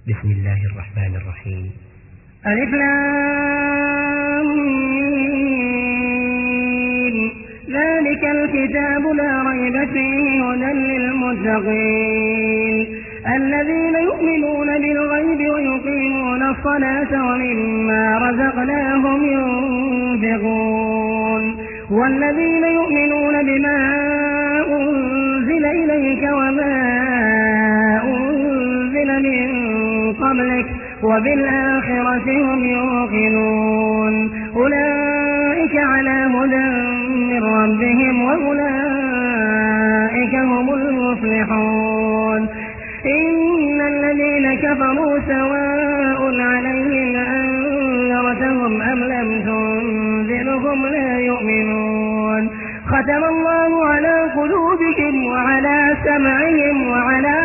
بسم الله الرحمن الرحيم. ألف لام ميم. ذلك الكتاب لا ريب فيه هدى للمتقين الذين يؤمنون بالغيب ويقيمون الصلاة ومما رزقناهم ينفقون والذين يؤمنون بما أنزل إليك وما أنزل من قبلك وبالآخرة هم يوقنون أولئك على هدى من ربهم وأولئك هم المفلحون إن الذين كفروا سواء عليهم أنذرتهم أم لم تنذرهم لا يؤمنون ختم الله على قلوبهم وعلى سمعهم وعلى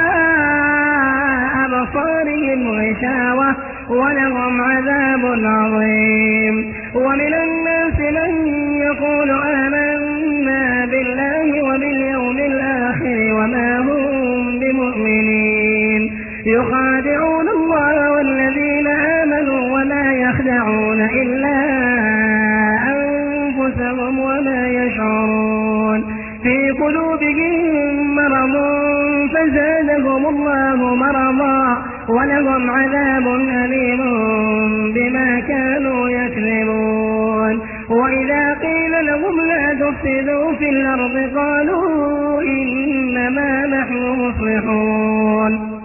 أبصارهم غشاوة ولهم عذاب عظيم ومن الناس من يقول آمنا بالله وباليوم الآخر وما هم بمؤمنين يخادعون الله والذين آمنوا وما يخدعون إلا أنفسهم وما يشعرون في قلوبهم مرض فزادهم الله مرضا ولهم عذاب أليم بما كانوا يكذبون وإذا قيل لهم لا تفسدوا في الأرض قالوا إنما نحن مصلحون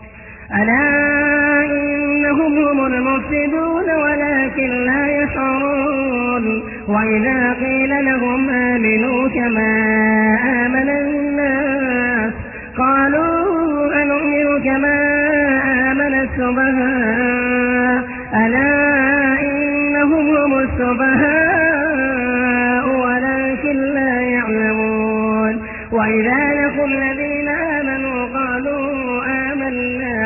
ألا إنهم هم المفسدون ولكن لا يشعرون وإذا قيل لهم آمنوا كما آمن الناس قالوا أنؤمن كما آمن السفهاء ألا إنهم هم السفهاء ولكن لا يعلمون وإذا لقوا الذين آمنوا قالوا آمنا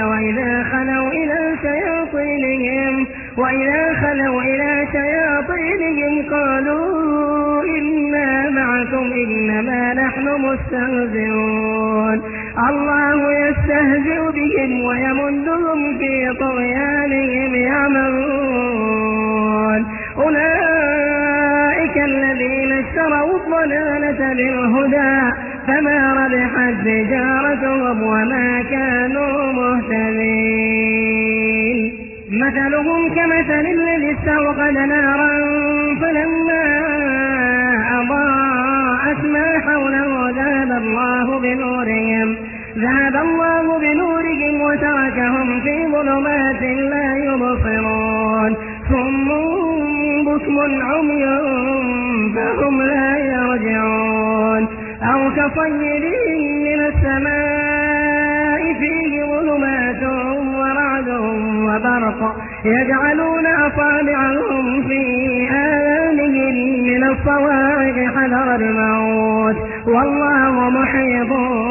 وإذا خلوا إلى شياطينهم قالوا إنا معكم إنما نحن مستهزئون الله يستهزئ بهم ويمدهم في طغيانهم يعمهون أولئك الذين اشتروا الضلالة بالهدى فما ربحت تجارتهم وما كانوا مهتدين مثلهم كمثل الذي استوقد نارا فلما أضاءت ما حوله ذهب الله بنورهم وتركهم في ظلمات لا يبصرون ثم بكم عمي فهم لا يرجعون أو كصيب من السماء فيه ظلمات ورعد وبرق يجعلون أصابعهم في آذانهم من الصواعق حذر الموت والله محيط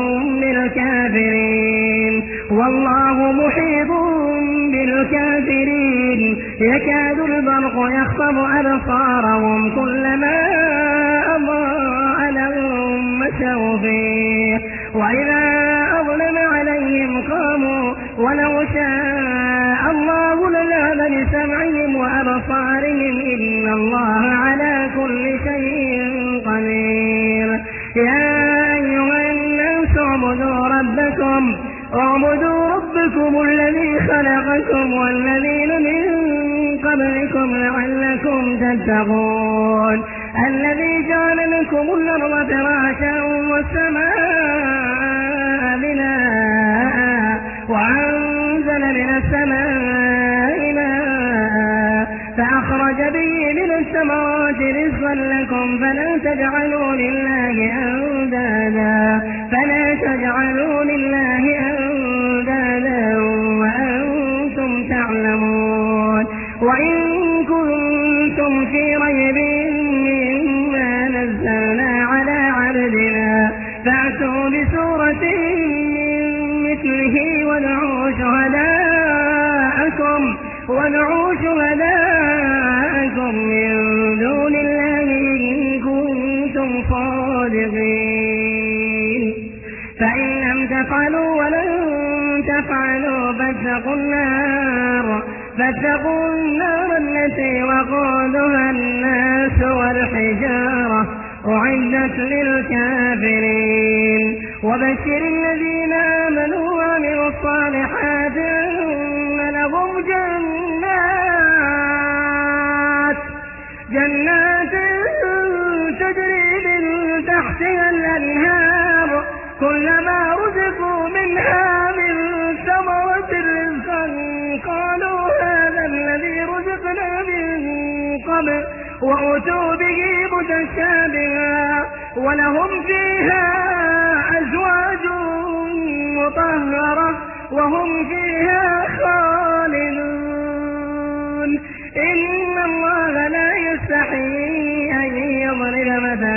بالكافرين يكاد البرق يخطف أبصارهم كلما أضاء لهم مشوا فيه وإذا أظلم عليهم قاموا ولو شاء الله لذهب بسمعهم وأبصارهم إن الله على كل شيء قدير يا أيها الناس اعبدوا ربكم الذي خلقكم والذين من قبلكم لعلكم تتقون الذي جعل لكم الأرض فراشا والسماء بناء وأنزل من السماء ماء فأخرج به من الثمرات رزقا لكم فلا تجعلوا لله أندادا وأنتم تعلمون وإن كنتم في ريب مما نزلنا على عبدنا فأتوا بسورة من مثله وادعوا شهداءكم من دون الله إن كنتم صادقين فإن لم تفعلوا ولن تفعلوا فاتقوا النار التي وقودها الناس والحجارة أعدت للكافرين وبشر الذين آمنوا وعملوا الصالحات أن لهم جنات تجري من تحتها الأنهار كلما رزقوا منها من ثمرة رزقا قالوا هذا الذي رزقنا من قبل وأتوا به متشابها ولهم فيها أزواج مطهرة وهم فيها خالدون إن الله لا يستحيي أن يضرب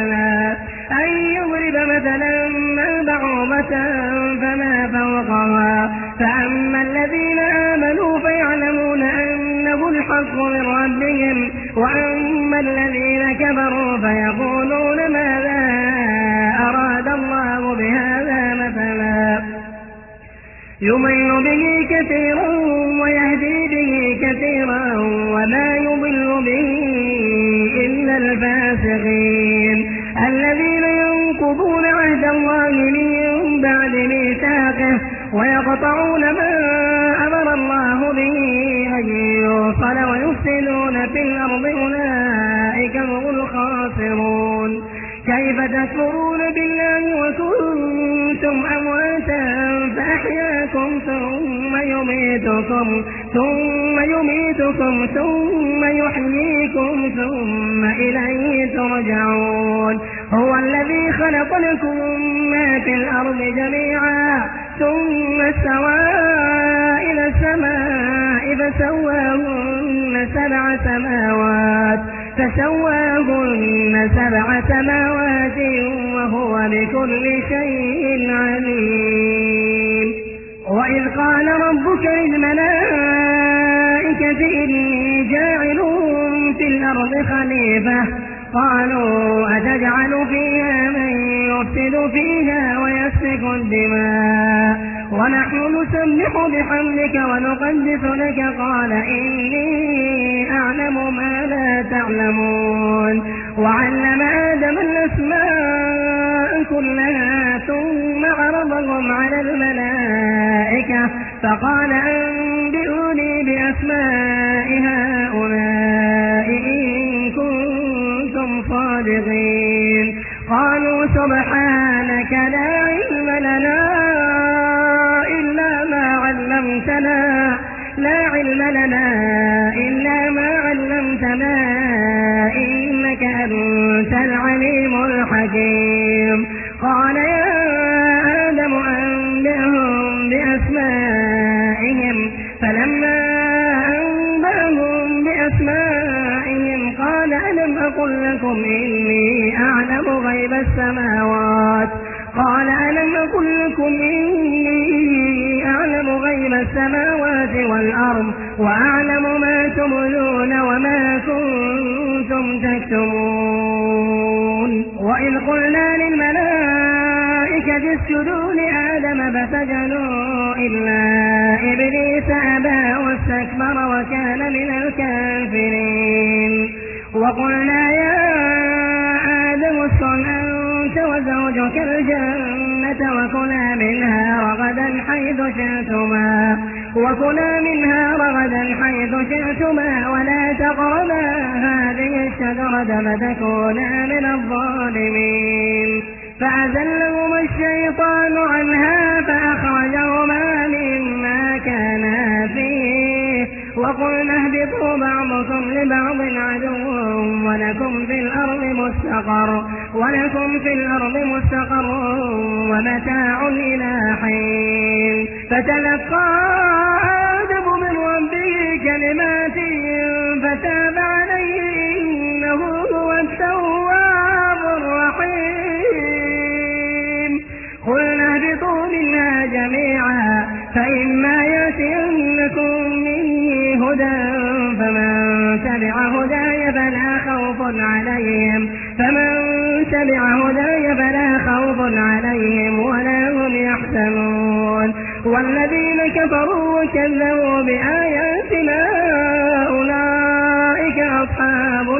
مثلا ما بعوضة فما فوقها فأما الذين آمنوا فيعلمون أنه الحق من ربهم وأما الذين كفروا فيقولون ماذا أراد الله بهذا مثلا يضل به كثيرا ويهدي به كثيرا وما يضل به إلا الفاسقين الذين ينقضون عهد الله من بعد ميثاقه ويقطعون ما أمر الله به أن يوصل ويفسدون في الأرض أولئك هم الخاسرون كيف تكفرون بالله وكنتم أمواتا فأحياكم ثم يميتكم ثم يحييكم ثم إليه ترجعون هو الذي خلق لكم ما في الأرض جميعا ثم استوى إلى السماء فسواهن سبع سماوات وهو بكل شيء عليم وإذ قال ربك للملائكة إني جاعل في الأرض خليفة قالوا أتجعل فيها من يفسد فيها ويسفك الدماء ونحن نسبح بحمدك ونقدس لك قال إني أعلم ما لا تعلمون وعلم آدم الأسماء كلها ثم عرضهم على الملائكة فقال أنبئوني بأسماء هؤلاء إن كنتم صادقين قالوا سبحانك لا علم لنا إلا ما علمتنا إنك أنت العليم الحكيم قال يا آدم أنبئهم بأسمائهم فلما أنبأهم بأسمائهم قال ألم أقل لكم إني أعلم غيب السماوات والأرض وأعلم ما تبدون وما كنتم تكتمون وإذ قلنا للملائكة اسجدوا لآدم فسجدوا إلا إبليس أبى واستكبر وكان من الكافرين وقلنا يا آدم اسكن أنت وزوجك الجنة وكلا منها رغدا حيث شئتما ولا تقربا هذه الشجرة فتكونا من الظالمين فأزلهما الشيطان عنها فأخرجهما مما كانا فيه وقلنا اهبطوا بعضكم لبعض عدو ولكم في الأرض مستقر ومتاع إلى حين فتلقى آدم من ربه كلمات فتاب عليه إنه هو التواب الرحيم قلنا اهبطوا منها جميعا فإما يأتينكم مني هدى فمن تبع هداي فلا خوف عليهم ولا هم يحزنون والذين كفروا وكذبوا بآياتنا أولئك أصحاب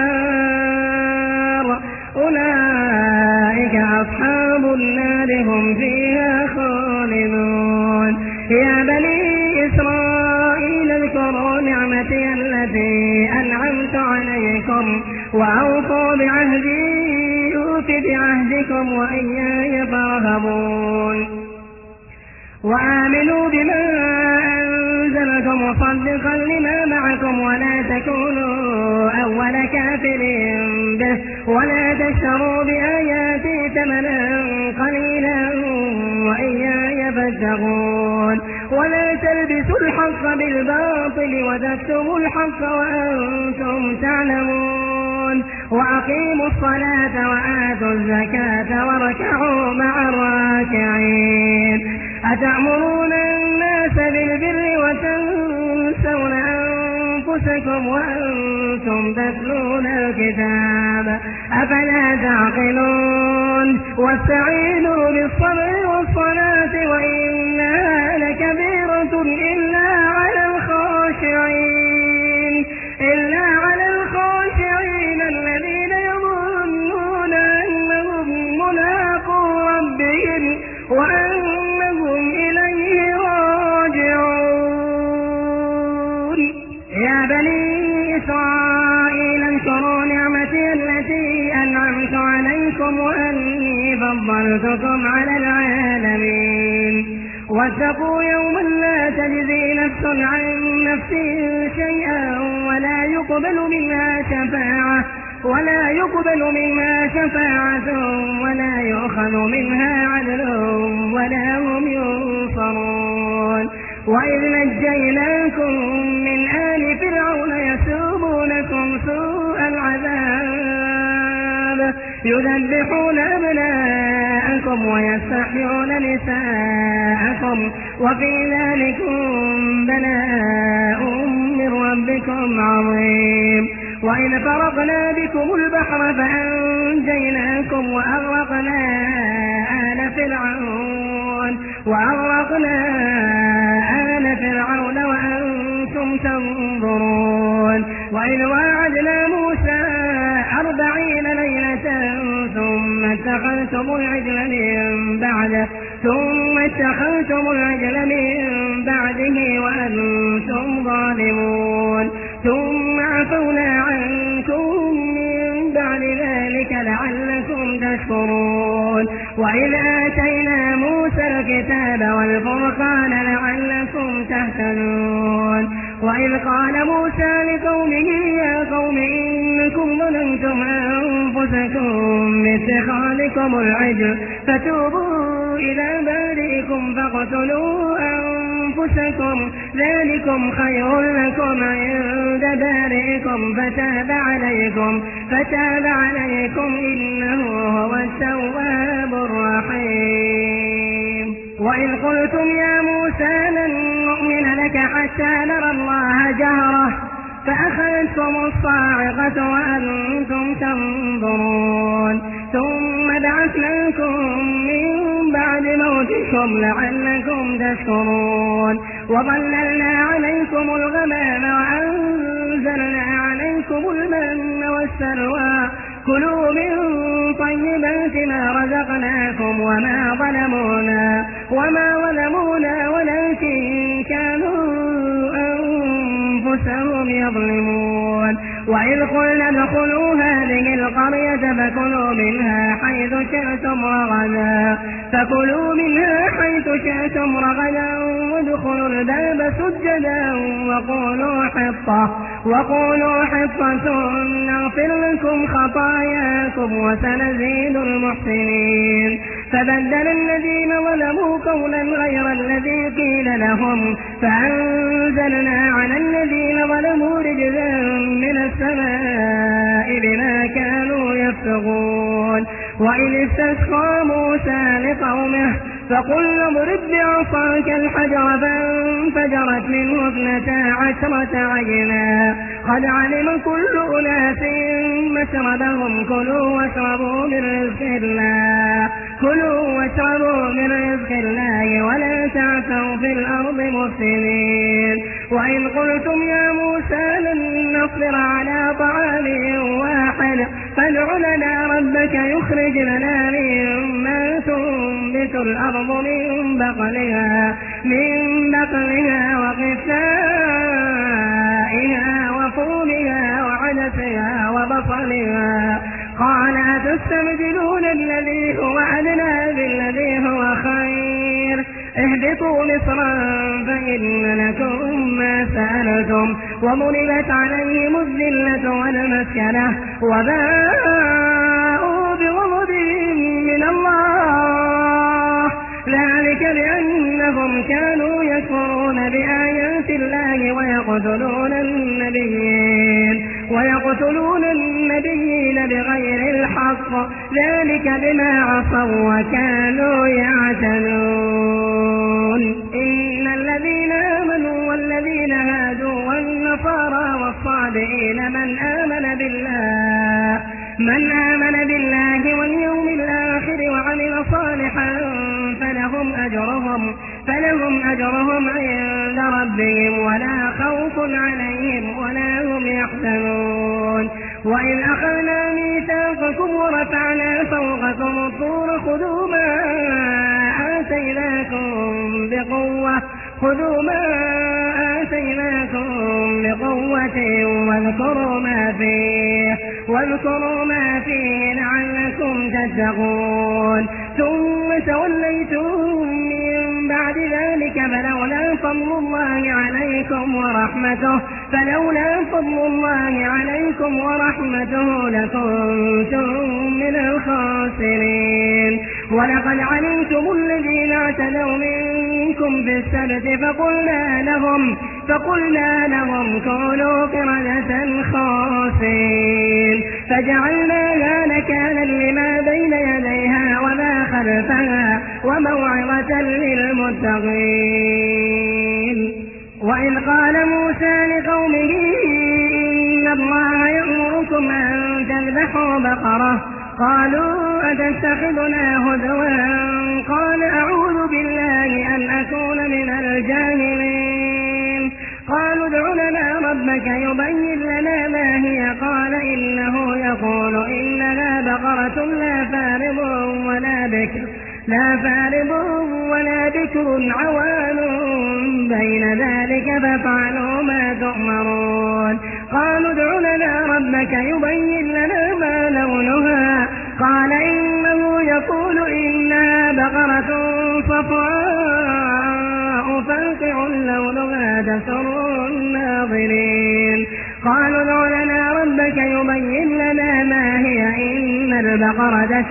النار هم فيها خالدون. يا بني إسرائيل اذكروا نعمتي التي أنعمت عليكم وأوفوا بعهدي أوف بعهدكم وإياي فارهبون. وآمنوا بما أنزلت مصدقا لما معكم ولا تكونوا أول كافر به ولا تشتروا بآياتي ثمنا قليلا وإياي فاتقون. ولا تلبسوا الحق بالباطل وتكتموا الحق وأنتم تعلمون. وأقيموا الصلاة وآتوا الزكاة واركعوا مع الراكعين. أتأمرون الناس بالبر وتنسون أنفسكم وأنتم تتلون الكتاب أفلا تعقلون. واستعينوا بالصبر والصلاة وإنها لكبيرة إلا على الخاشعين الذين يظنون أنهم ملاقو ربهم وأنهم إليه راجعون. يا بني إسرائيل اذكروا نعمتي التي أنعمت عليكم وأني فضلتكم على العالمين. واتقوا يوما لا تجزي نفس عن نفس شيئا ولا يقبل منها شفاعة ولا يؤخذ منها عدل ولا هم ينصرون. وإذ نجيناكم من آل فرعون يسومونكم سوء العذاب يذبحون أبناءكم ويستحيون نساءكم وفي ذلكم بلاء من ربكم عظيم. وإذ فرقنا بكم البحر فأنجيناكم وأغرقنا آل فرعون وأنتم تنظرون. وإذ واعدنا موسى 40 ليلة ثم اتخذتم العجل من بعده وأنتم ظالمون. ثم عفونا عنكم من بعد ذلك لعلكم تشكرون. وإذ آتينا موسى الكتاب والفرقان لعلكم تهتدون. وإذ قال موسى لقومه يا قوم إنكم ظلمتم أنفسكم باتخاذكم العجل فتوبوا إلى بارئكم فاقتلوا أنفسكم ذلكم خير لكم عند بارئكم فتاب عليكم إنه هو التواب الرحيم. وإذ قلتم يا موسى لن نؤمن لك حتى نرى الله جهرة فأخذتكم الصاعقة وأنتم تنظرون. ثم بعثناكم من بعد موتكم لعلكم تشكرون. وظللنا عليكم الغمام وأنزلنا عليكم المن والسلوى كلوا من طيبات ما رزقناكم وما ظلمونا ولكن كانوا أنفسهم يظلمون. وإذ قلنا ادخلوا هذه القرية فكلوا منها حيث شئتم رغدا وادخلوا الباب سجدا وقولوا حطة نغفر لكم خطاياكم وسنزيد المحسنين. فبدل الذين ظلموا قولا غير الذي قيل لهم فأنزلنا على الذين ظلموا رجزا من السماء بما كانوا يفسقون. وإذ استسقى موسى لقومه فقلنا اضرب بعصاك الحجر فانفجرت منه 12 عينا قد علم كل أناس مشربهم كلوا واشربوا من رزق كلوا واشربوا من رزق الله ولا تعثوا في الأرض مفسدين وإن قلتم يا موسى لن نصبر على طعام واحد فادع لنا ربك يخرج لنا مما تنبت الأرض من بقلها وقثائها وفومها وعدسها وبصلها قال أتستبدلون الذي هو أدنى بالذي هو خير اهبطوا مصرا فإن لكم ما سألتم وضربت عليهم الذلة والمسكنة وباءوا بغضب من الله ذلك بأنهم كانوا يكفرون بآيات الله ويقتلون النبيين بغير الحق ذلك بما عصوا وكانوا يعتدون إن الذين آمنوا والذين هادوا والنصارى والصابئين من آمن بالله واليوم الآخر وعمل صالحا فلهم أجرهم عند ربهم ولا خوف عليهم ولا هم يحزنون وإذ أخذنا ميثاقكم ورفعنا فوقكم الطور خذوا ما آتيناكم بقوة واذكروا ما فيه لعلكم تتقون ثم توليتم من بعد ذلك فلولا فضل الله عليكم ورحمته لكنتم من الخاسرين ولقد علمتم الذين اعتدوا منكم في السبت فقلنا لهم كونوا قردة خاسرين فجعلناها نكالا لما بين يديها وما خلفها وموعظة للمتقين وإذ قال موسى لقومه إن الله يأمركم أن تذبحوا بقرة قالوا أتتخذنا هزوا قال أعوذ بالله أن أكون من الجاهلين قالوا ادع لنا ربك يبين لنا ما هي قال إنه يقول إنها بقرة لا فارض ولا بكر عوان بين ذلك فافعلوا ما تؤمرون قالوا ادع لنا ربك يبين لنا ما لونها قال إنه يقول إنها بقرة صفراء فاقع لونها تسر الناظرين قالوا ادع لنا ربك يبين لنا ما هي إن البقرة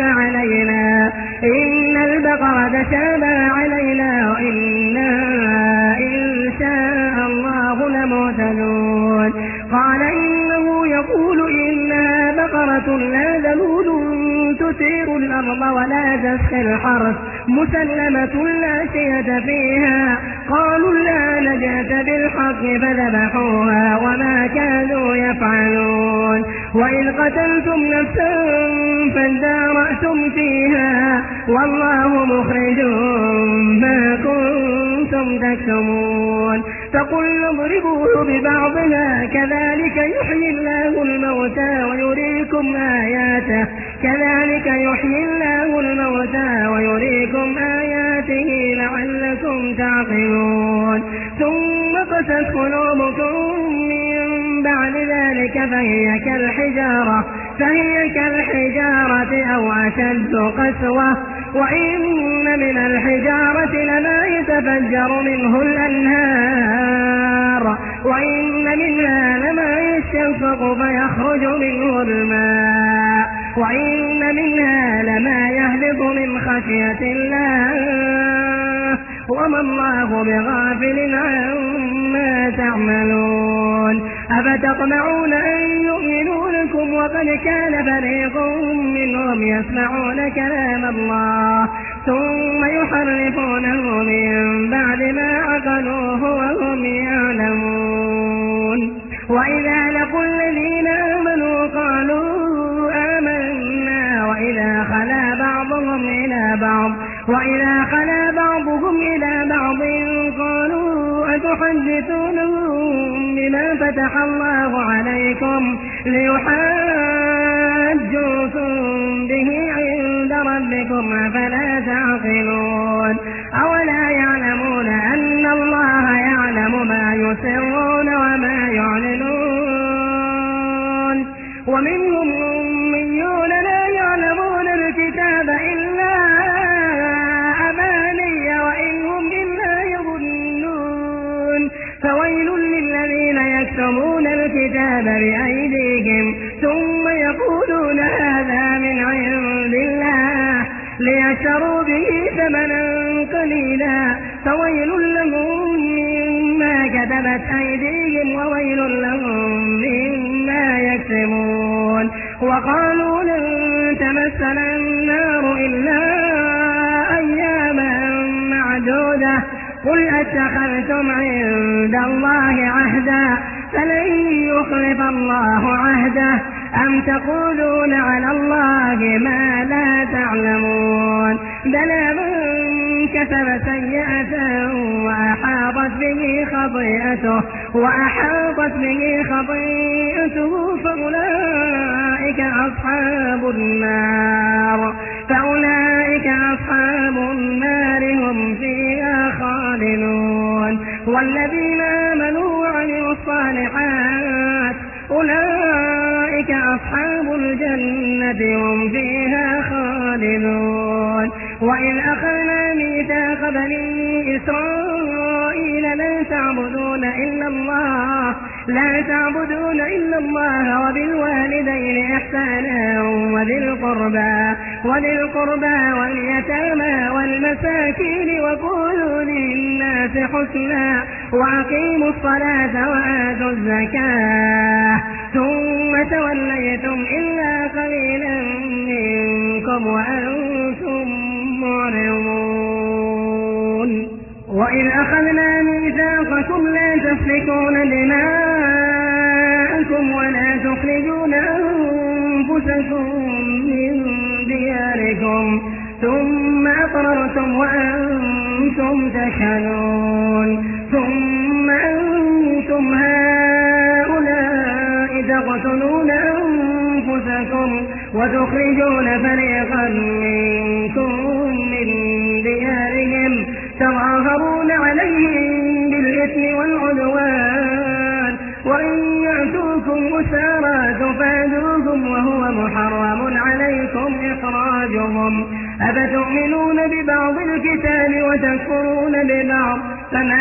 تشابه علينا وإنا إن شاء الله لمهتدون قال إنه يقول إنها بقرة لا ذلول تثير الأرض ولا تسقي الحرث مسلمة لا شية فيها قالوا لا نجأت بالحق فذبحوها وما كانوا يفعلون وإذ قتلتم نفسا فادارأتم فيها والله مخرج ما كنتم تكتمون فقلنا اضربوه ببعضها كذلك يحيي الله الموتى ويريكم آياته لعلكم تعقلون ثم قست قلوبكم من بعد ذلك فهي كالحجارة أو أشد قسوة وإن من الحجارة لما يتفجر منه الأنهار وإن منها لما يشقق فيخرج منه الماء وإن منها لما يهبط من خشية الله وما الله بغافل عما تعملون أفتطمعون أن يؤمنوا لكم وقد كان فريق منهم يسمعون كلام الله ثم يحرفونه من بعد ما عقلوه وهم يعلمون وإذا لقوا الذين آمنوا قالوا آمنا وإذا خلا بعضهم وإذا خلا بعضهم إلى بعض قالوا أتحدثونهم بما فتح الله عليكم ليحاجوكم به عند ربكم أفلا تعقلون أولا يعلمون أن الله يعلم ما يسرون وما يعلنون ومنهم أميون لا يعلمون الكتاب إلا أماني وإن هم إلا يظنون فويل للذين يكتمون الكتاب بأيديهم ثم يقولون هذا من عند الله ليشتروا به ثمنا قليلا فويل لهم مما كتبت أيديهم وويل لهم مما يكسبون وقالوا لن تمسنا النار إلا أياما معدودة قل أتخذتم عند الله عهدا فلن يخلف الله عهده أم تقولون على الله ما لا تعلمون بلى من كسب سيئة وأحاطت به خطيئته فأولئك أصحاب النار هم فيها خالدون والذين آمنوا وعملوا الصالحات أولئك أصحاب الجنة هم فيها خالدون وإذ أخذنا ميثاق بني إسرائيل لا تعبدون إلا الله وبالوالدين إحسانا وذي القربى واليتامى والمساكين وقولوا للناس حسنا وأقيموا الصلاة وآتوا الزكاة ثم توليتم إلا قليلا منكم وأنتم معرضون وإذ أخذنا ميثاقكم لا تسفكون دماءكم ولا تخرجون أنفسكم من دياركم ثم أقررتم وأنتم تشهدون ثم أنتم هؤلاء تقتلون أنفسكم وتخرجون فريقا منكم من ديارهم تظاهرون عليهم بالإثم والعدوان وإن يأتوكم أسارى تفادوهم وهو محرم عليكم إخراجهم أفتؤمنون ببعض الكتاب وتكفرون ببعض فما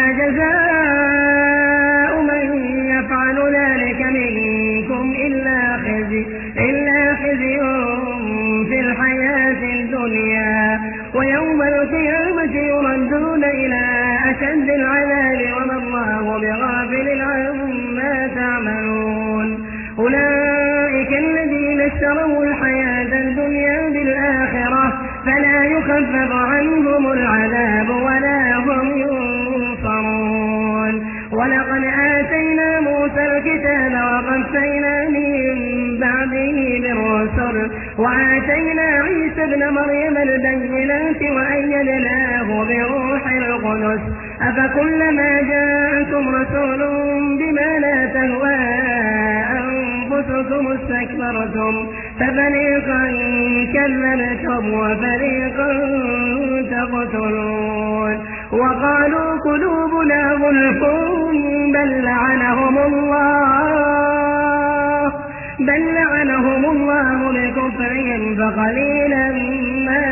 جزاء من يفعل ذلك منكم إلا خزي في الحياة الدنيا ويوم القيامة يردون إلى أشد العذاب وما الله بغافل عما تعملون أولئك الذين اشتروا الحياة الدنيا بالآخرة فلا يخفف عنهم العذاب ولا هم ينصرون ولقد آتينا موسى الكتاب وقفينا من بعده بالرسل وآتينا عيسى ابن مريم البينات وأيدناه بروح القدس أفكلما جاءكم رسول بما لا تهوى أنفسكم استكبرتم ففريقا كذبتم وفريقا تقتلون وقالوا قلوبنا غلف بل لعنهم الله بكفرهم فقليلا ما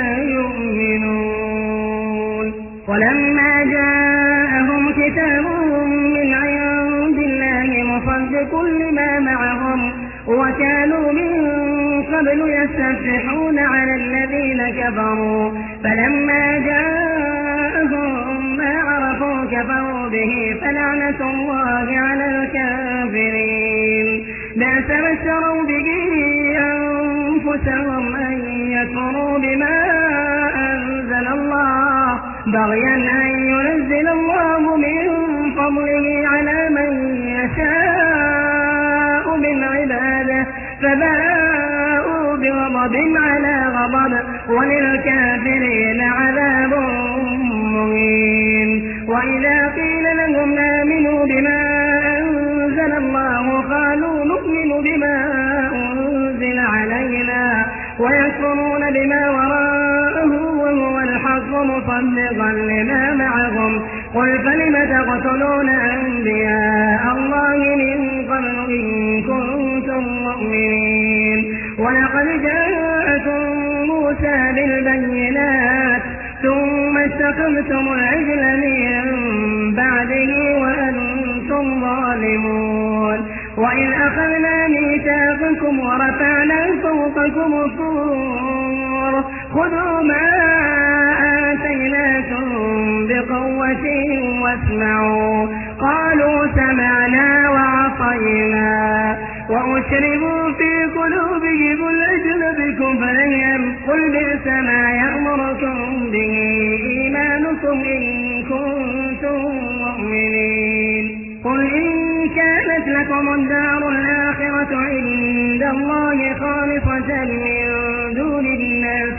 يؤمنون ولما جاءهم كتاب من عند الله مصدق لما معهم وكانوا من قبل يستفتحون على الذين كفروا فلما جاءهم ما عرفوا كفروا به فلعنة الله على الكافرين بئس ما اشتروا به أنفسهم أن يكفروا بما أنزل الله بغيا أن ينزل الله من فضله على من يشاء من عباده فباءوا بغضب غضب على غضب وللكافرين عذاب مهين. وإذا قيل لهم آمنوا بما أنزل الله قالوا نؤمن بما أنزل علينا ويكفرون بما وراءه وهو الحق مصدقا لما معهم. قل فلم تقتلون أنبياء الله من قبل إن كنتم مؤمنين. ولقد جاءكم موسى بالبينات ثم استقمتم العجل من بعده وأنتم ظالمون. وإذ أخذنا ميثاقكم ورفعنا فوقكم الطور خذوا ما آتيناكم بقوة واسمعوا قالوا سمعنا وعصينا وأشربوا في قلوبهم العجل بكفرهم قل بئس ما يأمركم به إيمانكم إن كنتم مؤمنين. قل إن كانت لكم الدار الآخرة عند الله خالصة من دون الناس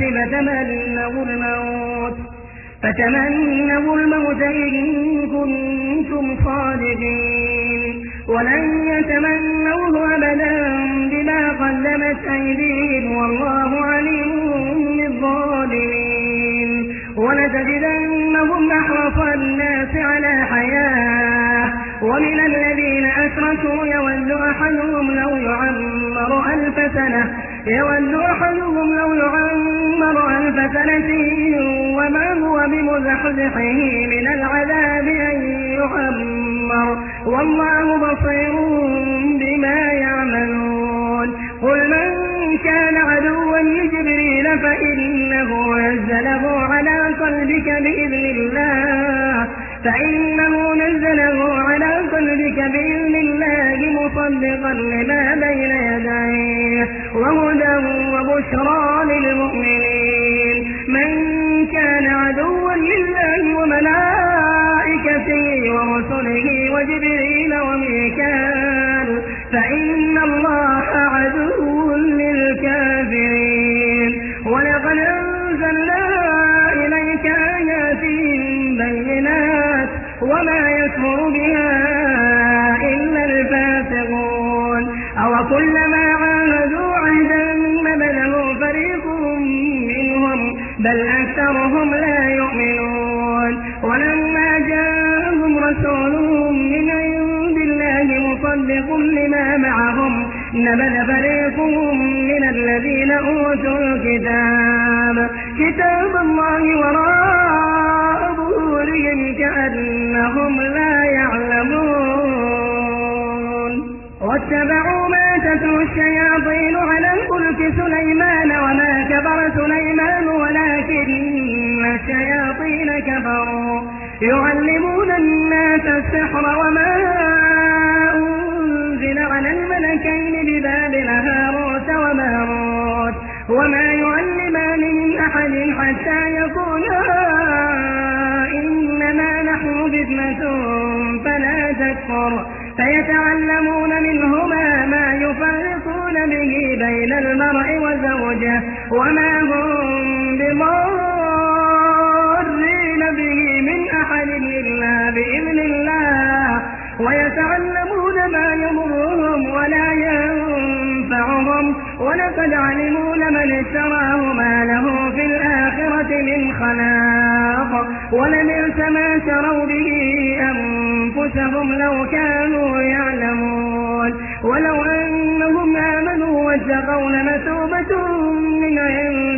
فتمنوا الموت إن كنتم صادقين ولن يتمنوه أبدا بما قدمت أيديهم والله عليم بالظالمين. ولتجدنهم أحرص الناس على حياة ومن الذين أشركوا يود أحدهم لو يعمر ألف سنة وما هو بمزحزحه من العذاب أن يعمر والله بصير بما يعملون. قل من كان عدوا لجبريل فإنه نزله على قلبك بإذن الله مصدقا لما بين يديه وهدى وبشرى للمؤمنين. من كان عدوا لله وملائكته ورسله وجبريل وميكال فإن الله عدو للكافرين. ولقد أنزلنا إليك آيات بينات وما يكفر بها إلا الفاسقون. أوكلما عاهدوا عهدا نبذه فريق منهم بل أكثرهم لا يؤمنون. ولما جاءهم رسول من عند الله مصدق لما معهم نبذ فريق من الذين أوتوا الكتاب كتاب الله وراء ظهورهم كأنهم لا يعلمون. واتبعوا ما تتلو الشياطين على الملك سليمان وما كفر سليمان ولكن الشياطين كفروا يعلمون الناس السحر وما أنزل على الملكين ببابل هاروت وماروت وما يعلمان من أحد حتى يقولا إنما نحن فتنة فلا تكفر فيتعلمون منهما ما يفرقون به بين المرء وزوجه وما هم بضارين به من أحد إلا بإذن الله ويتعلمون ما يضرهم ولا ينفعهم ولقد علموا لمن اشتراه ما له في الآخرة من خلاق ولبئس ما شروا به أنفسهم لو كانوا يعلمون. ولو أنهم آمنوا واتقوا لمثوبة من عند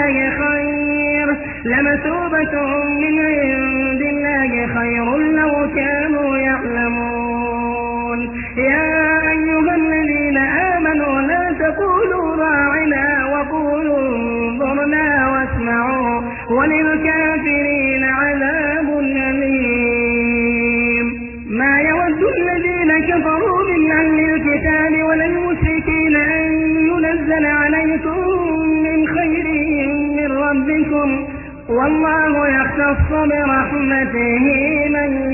الله خير لو كانوا يعلمون. يا أيها الذين آمنوا لا تقولوا راعنا وقولوا انظرنا واسمعوا وللكافرين عذاب أليم. ما يود الذين كفروا من أهل الكتاب ولا المشركين أن ينزل عليكم من خير من ربكم والله يختص برحمته من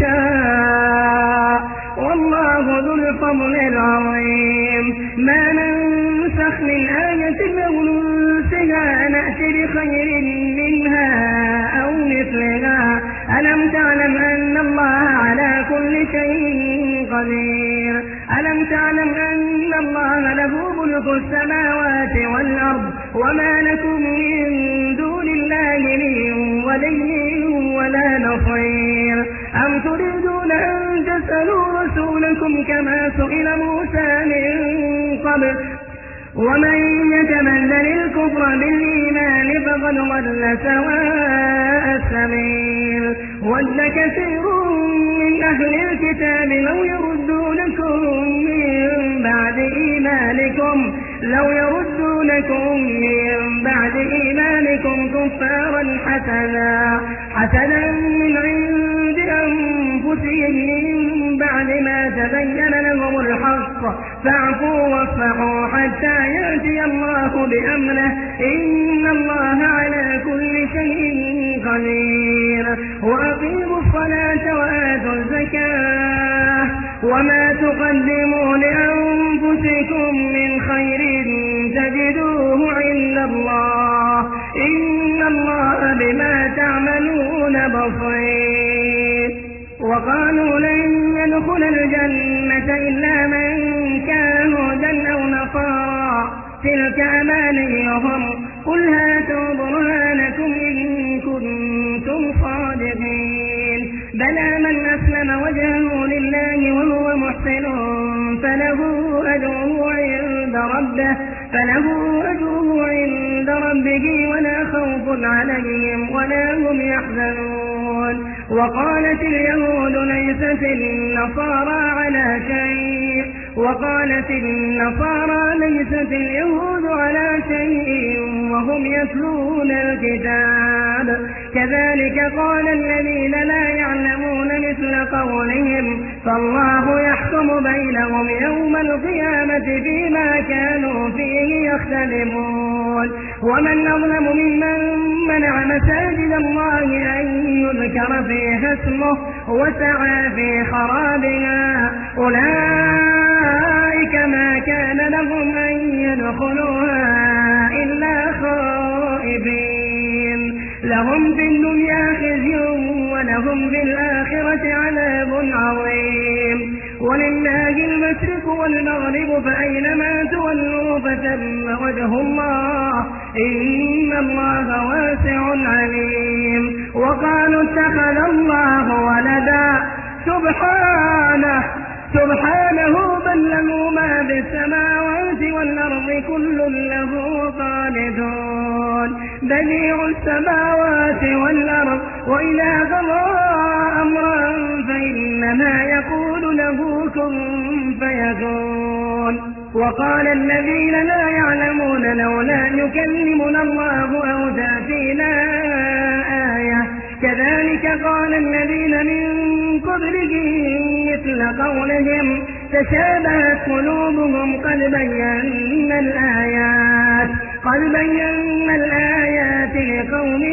يشاء والله ذو الفضل العظيم. ما ننسخ من آية أو بخير منها أو مثلها ألم تعلم أن الله على كل شيء قدير ألم تعلم أن الله له ملك السماوات والأرض وما لكم من دون الله من ولي ولا نصير أم تريدون أن تسألوا رسولكم كما سئل موسى من قبل ومن يتمنى الكفر بالإيمان فقد ضل سواء السبيل ود كثير من أهل الكتاب لو يردونكم من بعد إيمانكم كفارا حسنا من عند أنفسهم من بعد ما تبين لهم الحق فاعفوا واصفحوا حتى يأتي الله بأمره إن الله على كل شيء قدير وأقيموا الصلاة وآتوا الزكاة وما تقدموا لأنفسكم من خير تجدوه عند الله إن الله بما تعملون بصير وقالوا لن يدخل الجنة إلا من كان هودا أو نصارى تلك أمانيهم قل هاتوا برهانكم إن كنتم صادقين بلى من أسلم وجهه لله وهو محسن فله أجره عند ربه ولا خوف عليهم ولا هم يحزنون وقالت اليهود ليست النصارى على شيء وهم يتلون الكتاب كذلك قال الذين لا يعلمون مثل قولهم فالله يحكم بينهم يوم القيامة فيما كانوا فيه يختلفون ومن أظلم ممن منع مساجد الله أن يذكر فيها اسمه وسعى في خرابها أولئك ما كان لهم أن يدخلوها إلا خائبين لهم في الدنيا خزي ولهم في الآخرة عذاب عظيم ولله المشرق والمغرب فأينما تولوا فثم وجه الله إن الله واسع عليم وقالوا اتخذ الله ولدا سبحانه بل له ما في السماوات والأرض كل له قانتون بديع السماوات والأرض وإذا قضى أمرا فإنما يقول له كن فيكون وقال الذين لا يعلمون لولا يكلمنا الله أو تأتينا آية كذلك قال الذين من قبلهم مثل قولهم تشابهت قلوبهم قد بينا الآيات لقوم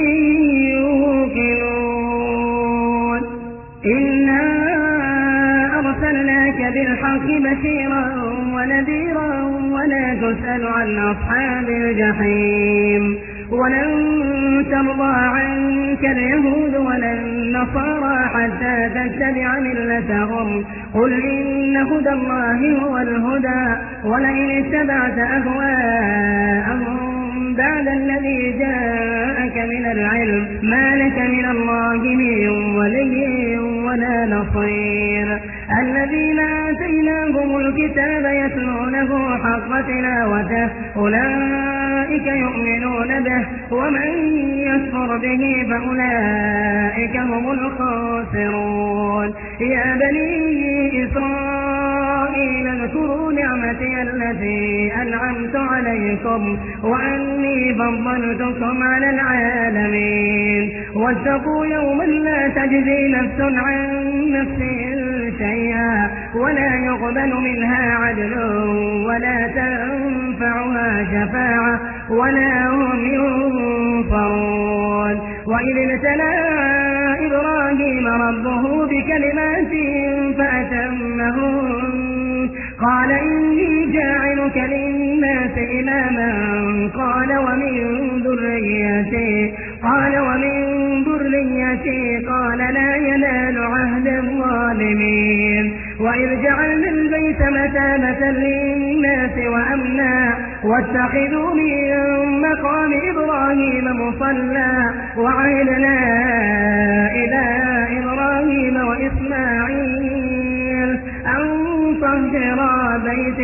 يوقنون إنا أرسلناك بالحق بشيرا ونذيرا ولا تسأل عن أصحاب الجحيم ولن ترضى عنك اليهود ولا النصارى حتى تتبع ملتهم قل إن هدى الله هو الهدى ولئن اتبعت أهواءهم بعد الذي جاءك من العلم ما لك من الله من ولي ولا نصير الذين آتيناهم الكتاب يتلونه حق تلاوته أولئك يؤمنون به ومن يكفر به فأولئك هم الخاسرون يا بني إسرائيل اذكروا نعمتي التي أنعمت عليكم وأني فضلتكم على العالمين واتقوا يوما لا تجزي نفس عن نفس شيئا ولا يقبل منها عدل ولا تنفعها شفاعة ولا هم ينصرون وإذ ابتلى إبراهيم ربه بكلمات فأتمهن قال إني جاعلك للناس إماما قال ومن ذريتي قال لا ينال عهد الظالمين وإذ جعلنا البيت مثابة للناس وأمنا واتخذوا من مقام إبراهيم مصلى وعهدنا إلى إبراهيم وإسماعيل أن طهر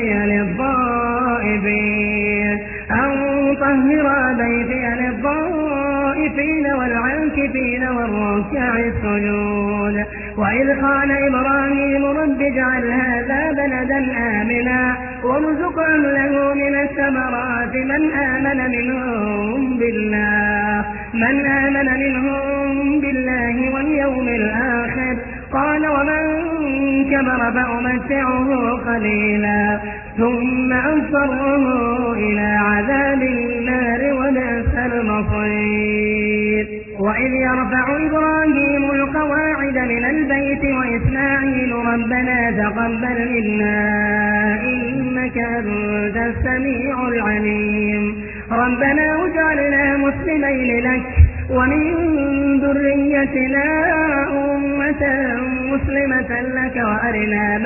بيتي للطائفين والعاكفين والركع السجود وإذ قال إبراهيم رب اجعل هذا بلدا آمنا وارزق أهله من الثمرات من آمن منهم بالله واليوم الآخر قال ومن كفر فأمتعه قليلا ثم أضطره إلى عذاب النار وبئس المصير وإذ يرفع إبراهيم القواعد من البيت وإسماعيل ربنا تقبل منا إنك أنت السميع العليم ربنا واجعلنا مسلمين لك ومن ذريتنا أمة مسلمة لك وأرنا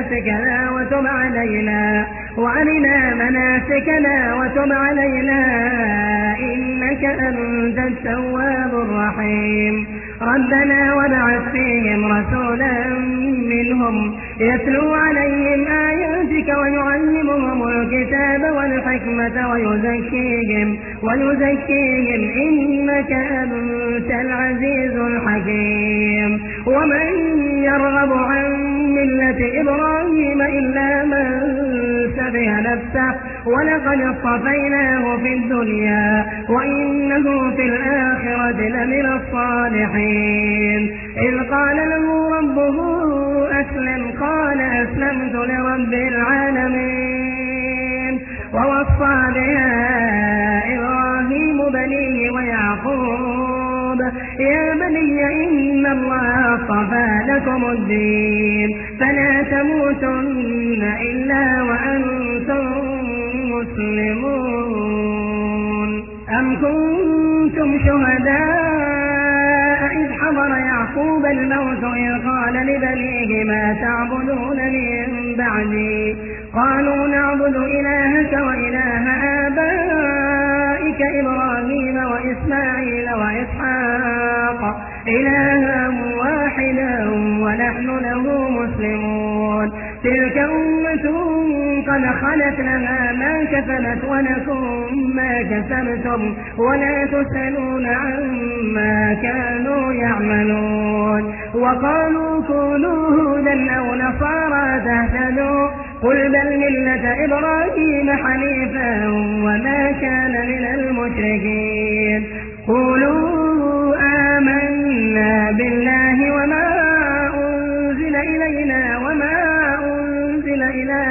مناسكنا وتب علينا إنك أنت التواب الرحيم ربنا وابعث فيهم رسولا منهم يتلو عليهم آياتك ويعلمهم الكتاب والحكمة ويزكيهم إنك أنت العزيز الحكيم ومن يرغب عن ملة إبراهيم إلا من سفه نفسه ولقد اصطفيناه في الدنيا وإنه في الآخرة لمن الصالحين إذ قال له ربه أسلم قال أسلمت لرب العالمين ووصى بها إبراهيم بنيه ويعقوب يا بني إن الله اصطفى لكم الدين فلا تموتن إلا وأنتم مسلمون أم كنتم شهداء إذ حضر يعقوب الموت إذ قال لبنيه ما تعبدون من بعدي قالوا نعبد إلهك وإله آبائك إبراهيم وإسماعيل وإسحاق إلها واحدا ونحن له مسلمون تلك أمة قد خلت لها ما كسبت ولكم ما كسبتم ولا تسألون عما كانوا يعملون وقالوا كونوا هودا أو نصارى تهتدوا قل بل ملة إبراهيم حنيفا وما كان من المشركين قولوا آمنا بالله وما أنزل إلينا وما أنزل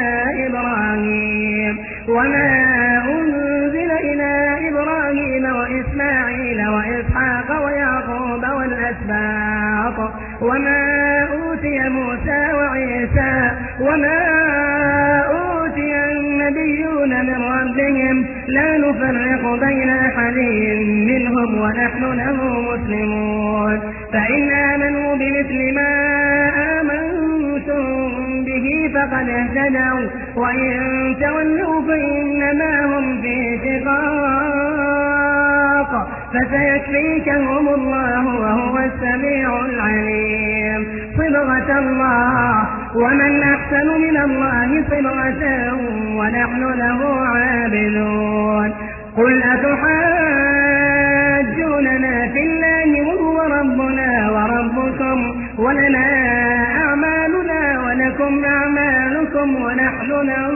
إلى إبراهيم وإسماعيل وإسحاق ويعقوب والأسباط وما أوتي موسى وعيسى وما أوتي النبيون من ربهم لا نفرق بين أحد منهم ونحن له مسلمون فإن آمنوا بمثل ما آمنتم به فقد اهتدوا وإن تولوا فإنما هم في شقاق فسيكفيكهم الله وهو السميع العليم صبغة الله ومن أحسن من الله صبغة ونحن له عابدون قل أتحاجوننا في الله وهو ربنا وربكم ولنا أعمالنا ولكم أعمالكم ونحن له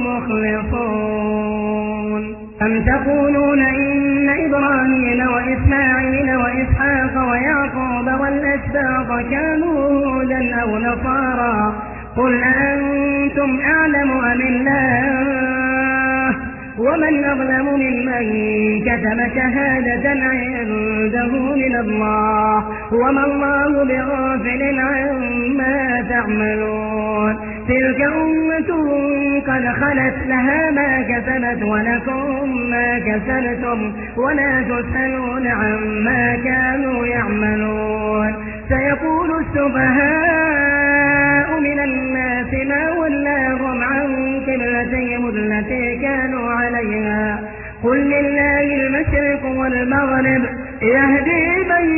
مخلصون أم تقولون إن إبراهيم وإسماعيل وإسحاق ويعقوب والأسباط كانوا هودا أو نصارى قل أنتم أعلم أم الله ومن أظلم ممن كتم شهادة عنده من الله وما الله بغافل عما تعملون تلك أمة قد خلت لها ما كسبت ولكم ما كسبتم ولا تسألون عما كانوا يعملون سيقول السفهاء من الناس ما ولاهم عن قبلتهم التي كانوا عليها قل لله المشرق والمغرب يهدي من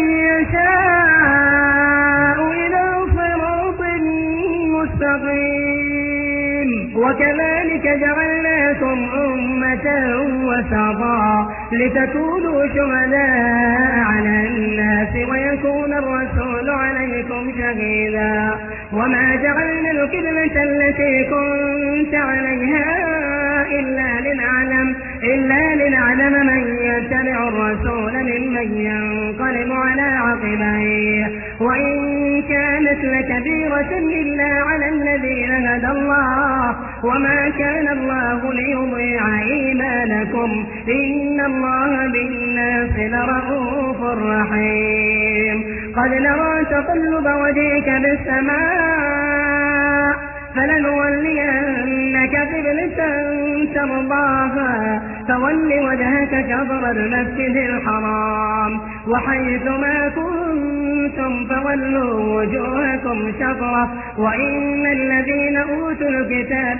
يشاء إلى صراط مستقيم وكذلك جعلناكم أمة وسطا لتكونوا شهداء على الناس ويكون الرسول عليكم شهيدا وما جعلنا القبلة التي كنت عليها إلا لنعلم من يتبع الرسول ممن ينقلب على عقبيه وإن كانت لكبيرة إلا على الذين هدى الله وما كان الله ليضيع إيمانكم إن الله بالناس لرءوف رحيم قد نرى تقلب وجهك بالسماء فلنولينك قبلة ترضاها فول وجهك شطر المسجد الحرام وحيث ما كنتم فولوا وجوهكم شطره وإن الذين أوتوا الكتاب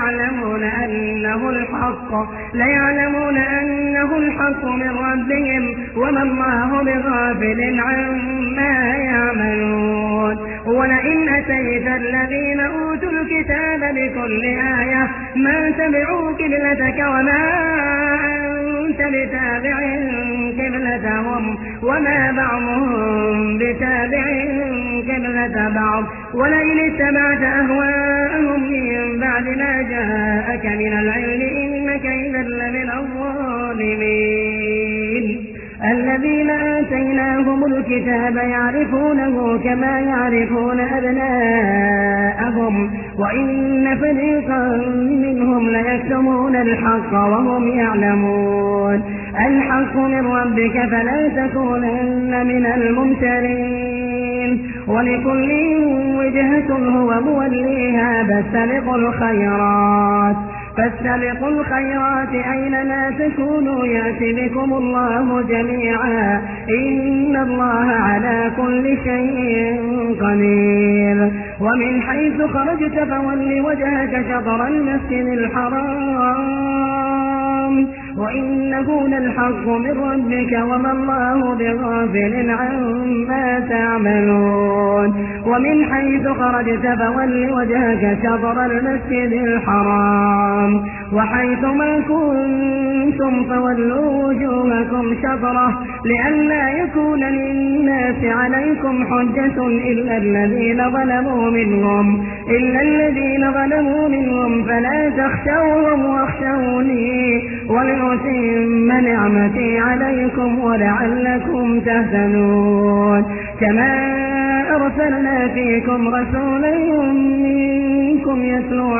ليعلمون أنه الحق من ربهم وما الله بغافل عما يعملون ولئن أتيت الذين أوتوا الكتاب بكل آية ما تبعوا قبلتك وما أنت بتابع قبلتهم وما بعضهم بتابع قبلة بعض ولئن اتبعت أهواءهم من بعد ما جاءك من العلم إنك إذا لمن الظالمين الذين آتيناهم الكتاب يعرفونه كما يعرفون أبناءهم وإن فريقا منهم ليكتمون الحق وهم يعلمون الحق من ربك فلا تكونن من الممترين ولكل وجهة هو موليها فاستبقوا الخيرات أينما تكونوا يأتي بكم الله جميعا إن الله على كل شيء قدير ومن حيث خرجت فول وجهك شطر المسجد الحرام وإنه للحق من ربك وما الله بغافل عما تعملون ومن حيث خرجت فول وجهك شطر المسجد الحرام وحيث ما كنتم فولوا وجوهكم شطره لئلا يكون للناس عليكم حجة إلا الذين ظلموا منهم فلا تخشوهم واخشوني ولأتم نعمتي عليكم ولعلكم تهتدون كما أرسلنا فيكم رسولا منكم يتلو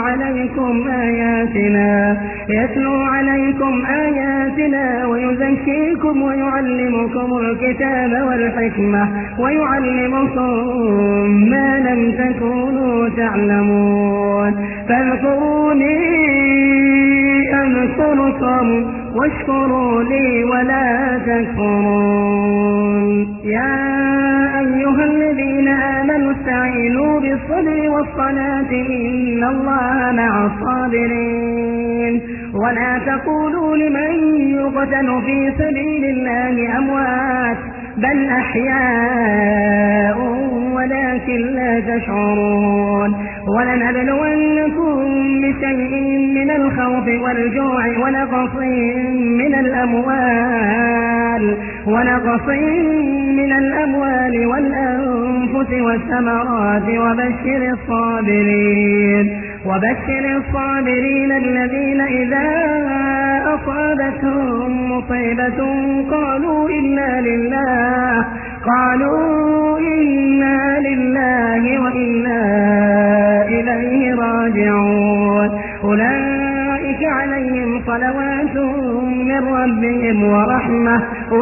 عليكم آياتنا ويزكيكم ويعلمكم الكتاب والحكمة ويعلمكم ما لم تكونوا تعلمون فاذكروني أذكركم واشكروا لي ولا تكفرون يا أيها الذين آمنوا استعينوا بالصبر والصلاة إن الله مع الصابرين ولا تقولوا لمن يقتل في سبيل الله أموات بل أحياء ولكن لا تشعرون ولنبلونكم بشيء من الخوف والجوع ونقص من الأموال والأنفس والثمرات وبشر الصابرين الذين إذا أصابتهم مصيبة قالوا إنا لله وإنا إليه راجعون أولئك عليهم صلوات من ربهم ورحمة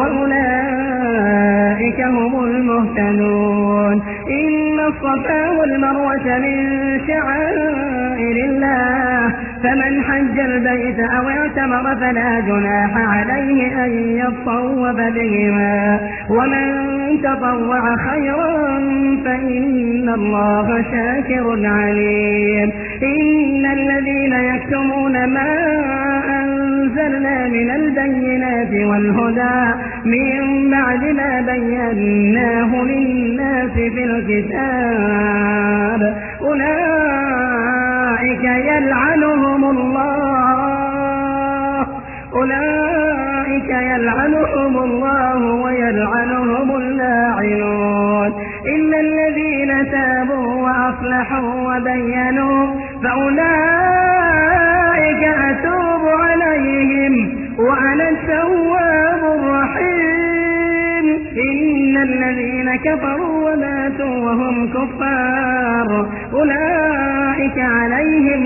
وأولئك هم المهتدون إن الصفا والمروة من شعائر شعائر الله فمن حج البيت أو اعتمر فلا جناح عليه أن يطوف بهما ومن تطوع خيرا فإن الله شاكر عليم. إن الذين يكتمون ما أنزلنا من البينات والهدى من بعد ما بيناه للناس في الكتاب أولئك يلعنهم الله ويلعنهم اللاعنون إلا الذين تابوا وأصلحوا وبينوا فأولئك أتوب عليهم وأنا التواب الرحيم. إن الذين كفروا وماتوا وهم كفار أولئك عليهم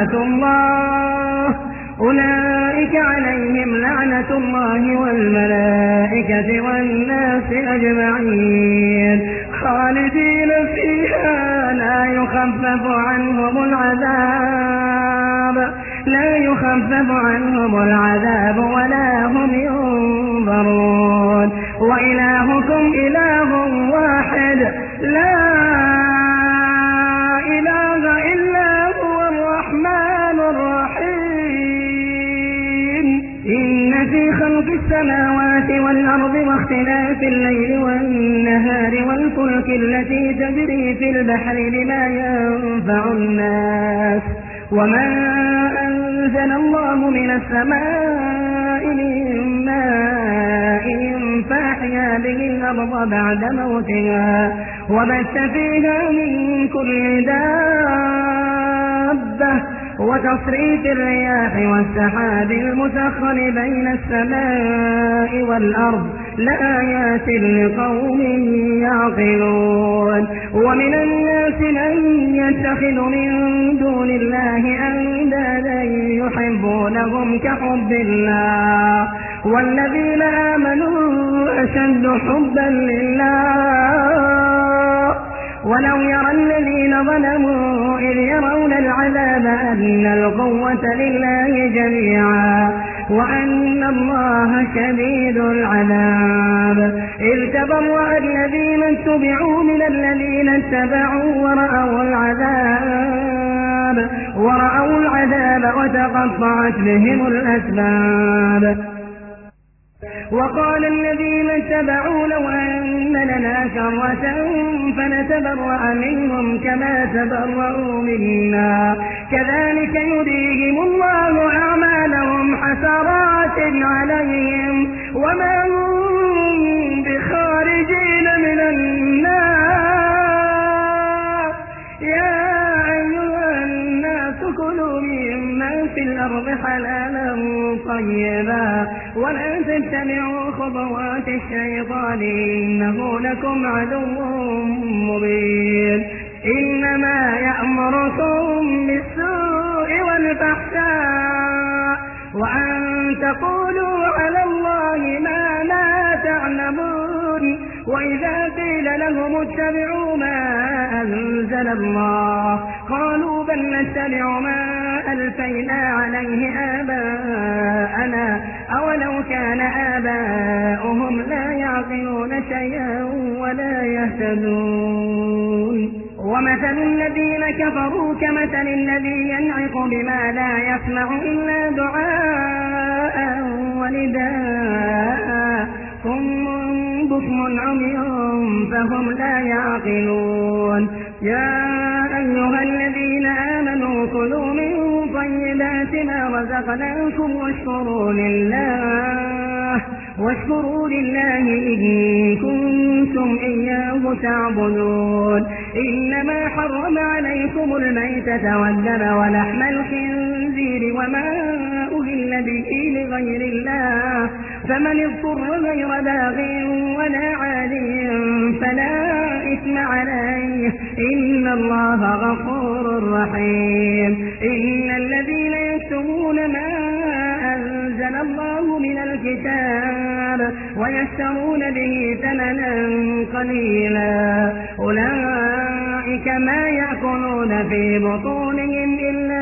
لعنة الله والملائكة والناس أجمعين خالدين فيها لا يخفف عنهم العذاب ولا هم ينظرون. وإلهكم إله واحد لا إله إلا هو الرحمن الرحيم. إن في خلق السماوات والأرض واختلاف الليل والنهار والفلك التي تجري في البحر بما ينفع الناس وما أنزل الله من السماء من ماء فأحيا به الأرض بعد موتها وبث فيها من كل دابة وتصريف الرياح والسحاب المسخر بين السماء والأرض لآيات لقوم يعقلون. ومن الناس من يتخذ من دون الله أندادا يحبونهم كحب الله والذين آمنوا أشد حبا لله. ولو يرى الذين ظلموا إذ يرون العذاب أن القوة لله جميعا وأن الله شديد العذاب. إذ تبرأ الذين اتبعوا من الذين اتبعوا ورأوا العذاب وتقطعت بهم الأسباب. وقال الذين اتبعوا لو أن لنا كرة فنتبرأ منهم كما تبرأوا منا كذلك يريهم الله أعمالهم حسرات عليهم وما هم بخارجين من النار. يا أيها الناس كلوا مما في الأرض حلالا طيبا ولا تتبعوا خطوات الشيطان إنه لكم عدو مبين. إنما يأمركم بالسوء والفحشاء وأن تقولوا على الله ما لا تعلمون. وإذا قيل لهم اتبعوا ما أنزل الله قالوا بل نتبع ما ألفينا عليه آباءنا أولو كان آباؤهم لا يعقلون شيئا ولا يهتدون. ومثل الذين كفروا كمثل الذي ينعق بما لا يسمع إلا دعاء ونداء صم بكم عمي فهم لا يعقلون. يا أيها الذين آمنوا كلوا من طيبات ما رزقناكم واشكروا لله إن كنتم إياه تعبدون. إنما حرم عليكم الميتة والدم ولحم الخنزير وما أهل به لغير الله فمن اضطر غير باغ ولا عاد فلا إثم عليه إن الله غفور رحيم. إن الذين يكتمون ما أنزل الله من الكتاب ويشترون به ثمنا قليلا أولئك ما يأكلون في بطونهم إلا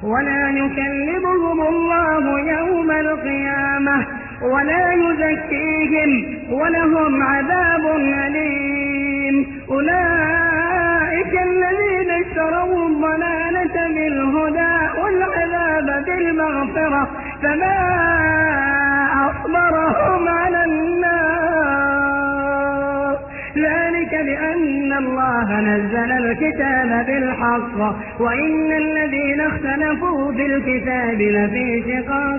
ولا يكلمهم الله يوم القيامة ولا يزكيهم ولهم عذاب أليم. أولئك الذين اشتروا الضلالة بالهدى والعذاب بالمغفرة فما أصبرهم على النار. ذلك بأن الله نزل الكتاب بالحق وإن الذين اختلفوا في الكتاب لفي شقاق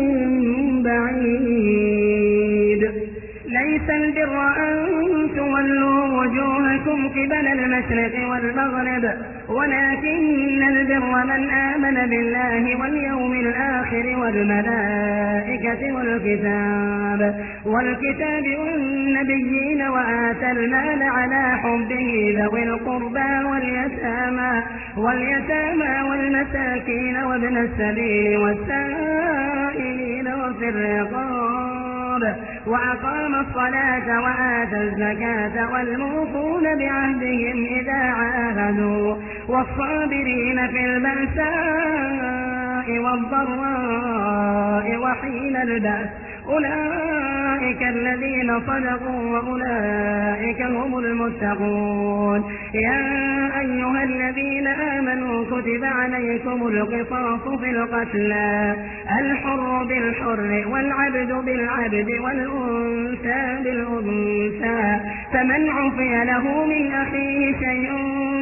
بعيد. ليس البر أن تولوا وجوهكم قبل المشرق والمغرب ولكن البر من آمن بالله واليوم الآخر والملائكة والكتاب والنبيين وآتى المال على حبه ذوي القربى واليتامى والمساكين وابن السبيل والسائلين وفي الرقاب وأقام الصلاة وآتى الزكاة والموفون بعهدهم إذا عاهدوا والصابرين في البأساء والضراء وحين البأس أولئك الذين صدقوا وأولئك هم المتقون. يا أيها الذين آمنوا كتب عليكم القصاص في القتلى الحر بالحر والعبد بالعبد والأنثى بالأنثى فمن عفي له من أخيه شيء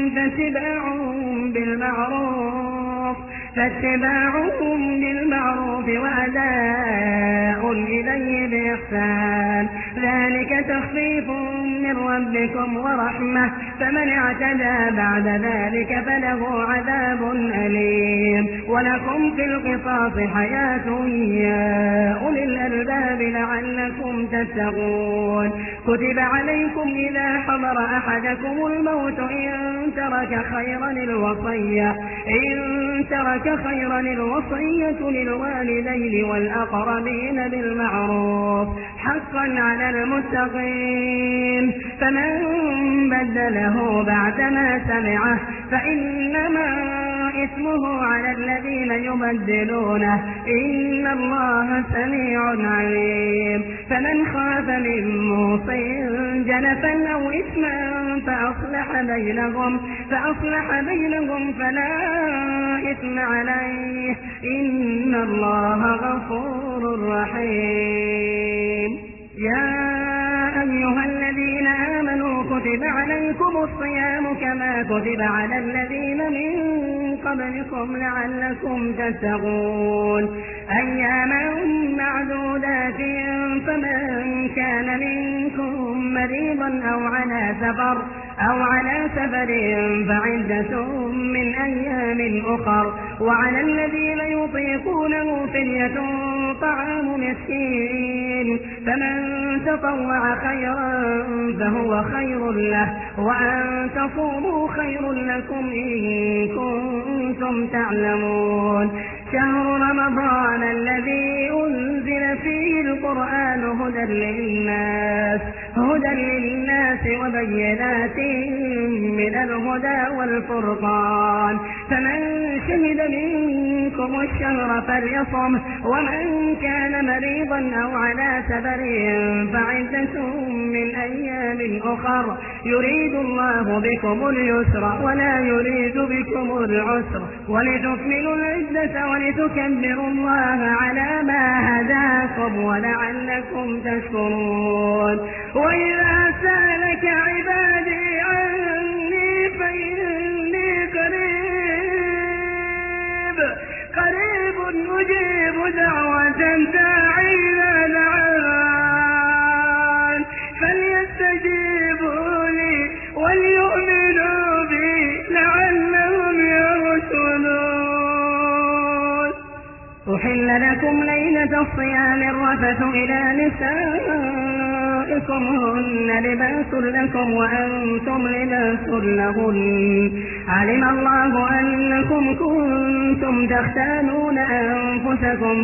فاتباع بالمعروف وأداء إليه بإحسان ذلك تخفيف من ربكم ورحمة فمن اعتدى بعد ذلك فله عذاب أليم. ولكم في القصاص حياة يا أولي الألباب لعلكم تتقون. كتب عليكم إذا حضر أحدكم الموت إن ترك خيرا الوصية للوالدين والأقربين بالمعروف حقا على المتقين. فمن بدله بعدما سمعه فإنما إثمه على الذين يبدلونه إن الله سميع عليم. فمن خاف من موص جنفا أو إثما فأصلح بينهم فلا إثم عليه إن الله غفور رحيم. يا أيها الذين آمنوا كتب عليكم الصيام كما كتب على الذين من قبلكم لعلكم تتقون أياما معدودات فمن كان منكم مريضا أو على سفر فعدة من أيام أخر وعلى الذين يطيقونه فدية طعام مسكين فمن تطوع خيرا فهو خير له وأن تصوموا خير لكم إن كنتم تعلمون. شهر رمضان الذي أنزل فيه القرآن هدى للناس وبينات من الهدى والفرقان فمن شهد منكم الشهر فليصم ومن كان مريضا أو على سفر فعدة من أيام أخر يريد الله بكم اليسر ولا يريد بكم العسر ولتكملوا العدة ولتكبروا الله على ما هداكم ولعلكم تشكرون. وإذا سألك عبادي عني فإني قريب أجيب دعوة الداعي إذا دعان فليستجيبوا لي وليؤمنوا بي لعلهم يرشدون. أحل لكم ليلة الصيام الرفث إلى نسائكم هن لباس لكم وأنتم لباس لهن علم الله أنكم كنتم تختانون أنفسكم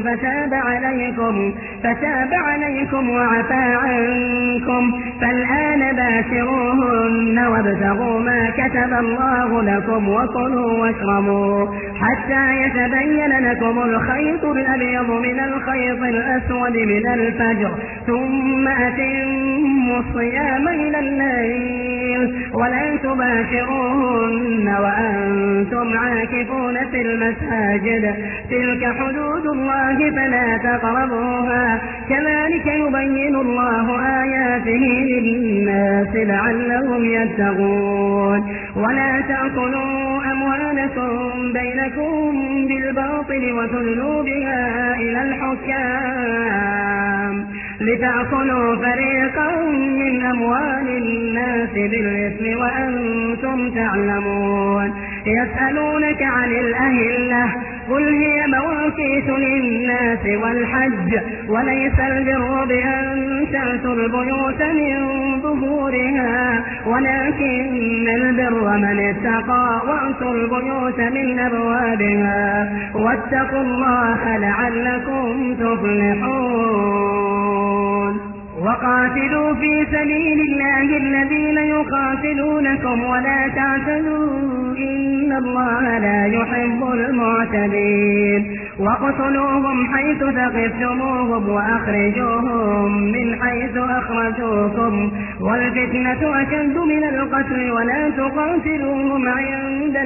فتاب عليكم وعفى عنكم فالآن باشروهن وابتغوا ما كتب الله الله لكم وكلوا واشربوا حتى يتبين لكم الخيط الأبيض من الخيط الأسود من الفجر ثم أتموا الصيام إلى الليل ولا تباشروهن وأنتم عاكفون في المساجد تلك حدود الله فلا تقربوها كذلك يبين الله آياته للناس لعلهم يتقون ولا تأكلوا أموالكم بينكم بالباطل وتدلوا بها إلى الحكام لتأكلوا فريقا من أموال الناس بالإثم وأنتم تعلمون يسألونك عن الأهلة قل هي مواقيت للناس والحج وليس البر بأن تأتوا البيوت من ظهورها ولكن البر من اتقى وأتوا البيوت من أبوابها واتقوا الله لعلكم تفلحون وقاتلوا في سبيل الله الذين يقاتلونكم ولا تعتدوا إن الله لا يحب المعتدين وقتلوهم حيث ثقفتموهم وأخرجوهم من حيث أخرجوكم والفتنة أشد من القتل ولا تقاتلوهم عند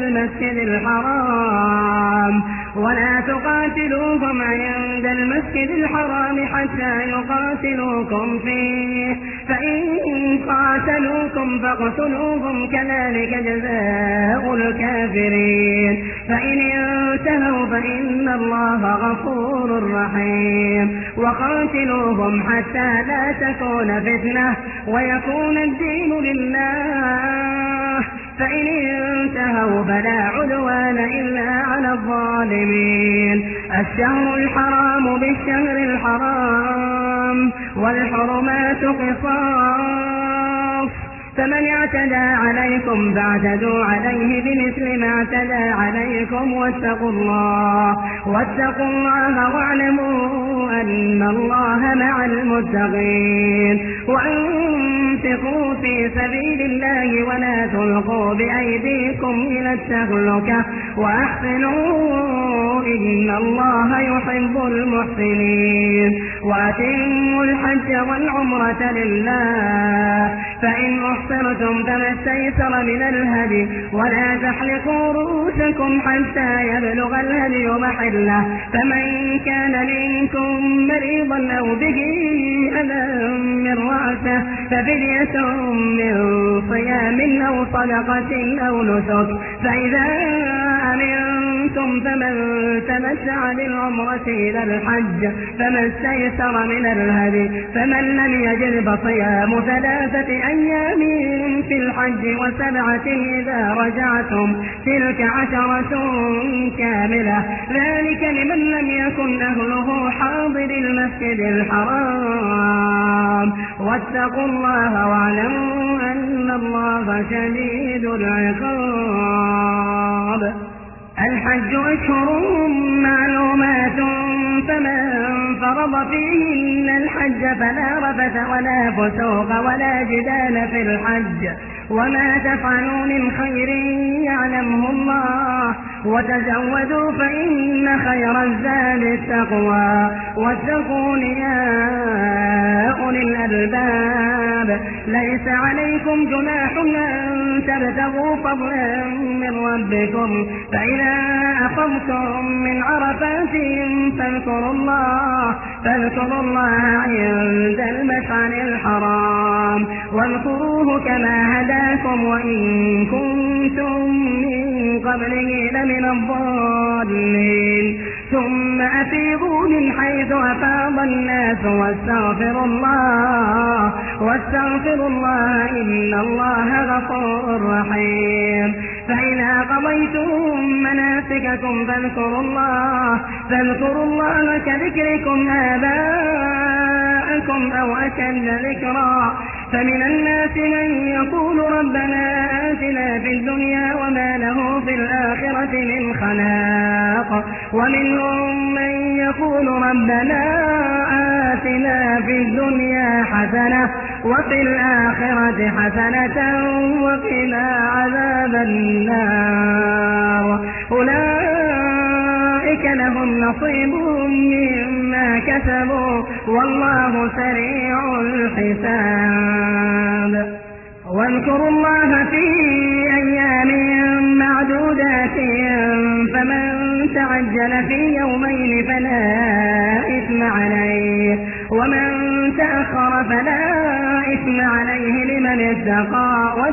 المسجد الحرام حتى يقاتلوكم فيه فإن قاتلوكم فاقتلوهم كذلك جزاء الكافرين فإن انتهوا فإن الله غفور رحيم وقاتلوهم حتى لا تكون فتنة ويكون الدين لله فإن انتهوا فلا عدوان إلا على الظالمين الشهر الحرام بالشهر الحرام والحرمات قصاص فمن اعتدى عليكم فاعتدوا عليه بمثل ما اعتدى عليكم واتقوا الله واعلموا أن الله مع المتقين وأنفقوا في سبيل الله ولا تلقوا بأيديكم إلى التهلكة وأحسنوا إن الله يحب المحسنين وأتموا الحج والعمرة لله فإن أحصرتم فما استيسر من الهدي ولا تحلقوا رؤوسكم حتى يبلغ الهدي محله فمن كان منكم مريضا أو به أذى من رأسه ففدية من صيام أو صدقة أو نسك فإذا أمنتم فمن تمتع بالعمرة إلى الحج فما استيسر من الهدي فمن لم يجد فصيام 3 أيام في الحج و7 إذا رجعتم تلك 10 كاملة ذلك لمن لم يكن أهله حاضر المسجد الحرام واتقوا الله واعلموا أن الله شديد العقاب الحج أشهر معلومات فمن فرض فيهن الحج فلا رفث ولا فسوق ولا جدال في الحج وما تفعلوا من خير يعلمه الله وتزودوا فإن خير الزاد التقوى واتقون يا أولي الألباب ليس عليكم جناح أن تبتغوا فضلا من ربكم فإذا أخذتم من عرفات فاذكروا الله عند المشعر الحرام واذكروه كما هداكم وإن كنتم من قبله لمن الضالين ثم أفيضوا من حيث أفاض الناس واستغفروا الله إن الله غفور رحيم فإذا قضيتم مناسككم فاذكروا الله كذكركم آباءكم أو أشد ذكرا فمن الناس من يقول ربنا آتنا في الدنيا وما له في الآخرة من خلاق ومنهم من يقول ربنا آتنا في الدنيا حسنة وفي الآخرة حسنة وقنا عذاب النار. أولئك لهم نصيب مما كسبوا والله سريع الحساب. واذكروا الله في أيام معدودات فمن تعجل في يومين فلا إثم عليه ومن تأخر فلا إثم عليه لمن اتقى.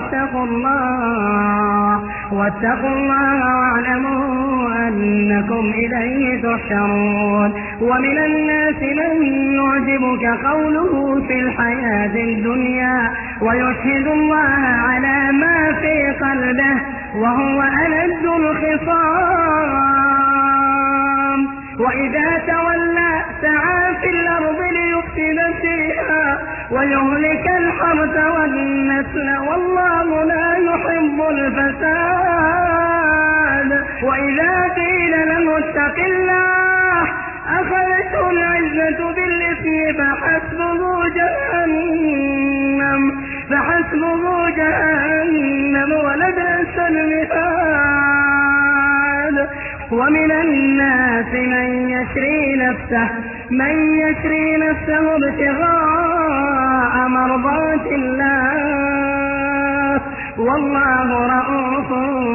واتقوا الله واعلموا أنكم إليه تحشرون. ومن الناس من يعجبك قوله في الحياة الدنيا ويشهد الله على ما في قلبه وهو ألد الخصام وإذا تولى سعى في الأرض ليفسد فيها ويهلك الحرث والنسل والله لا يحب الفساد. وإذا قيل له اتق الله أخذته العزة بالإثم فحسبه جهنم ولبئس المهاد. ومن الناس من يشري نفسه ابتغاء مرضات الله والله رؤوف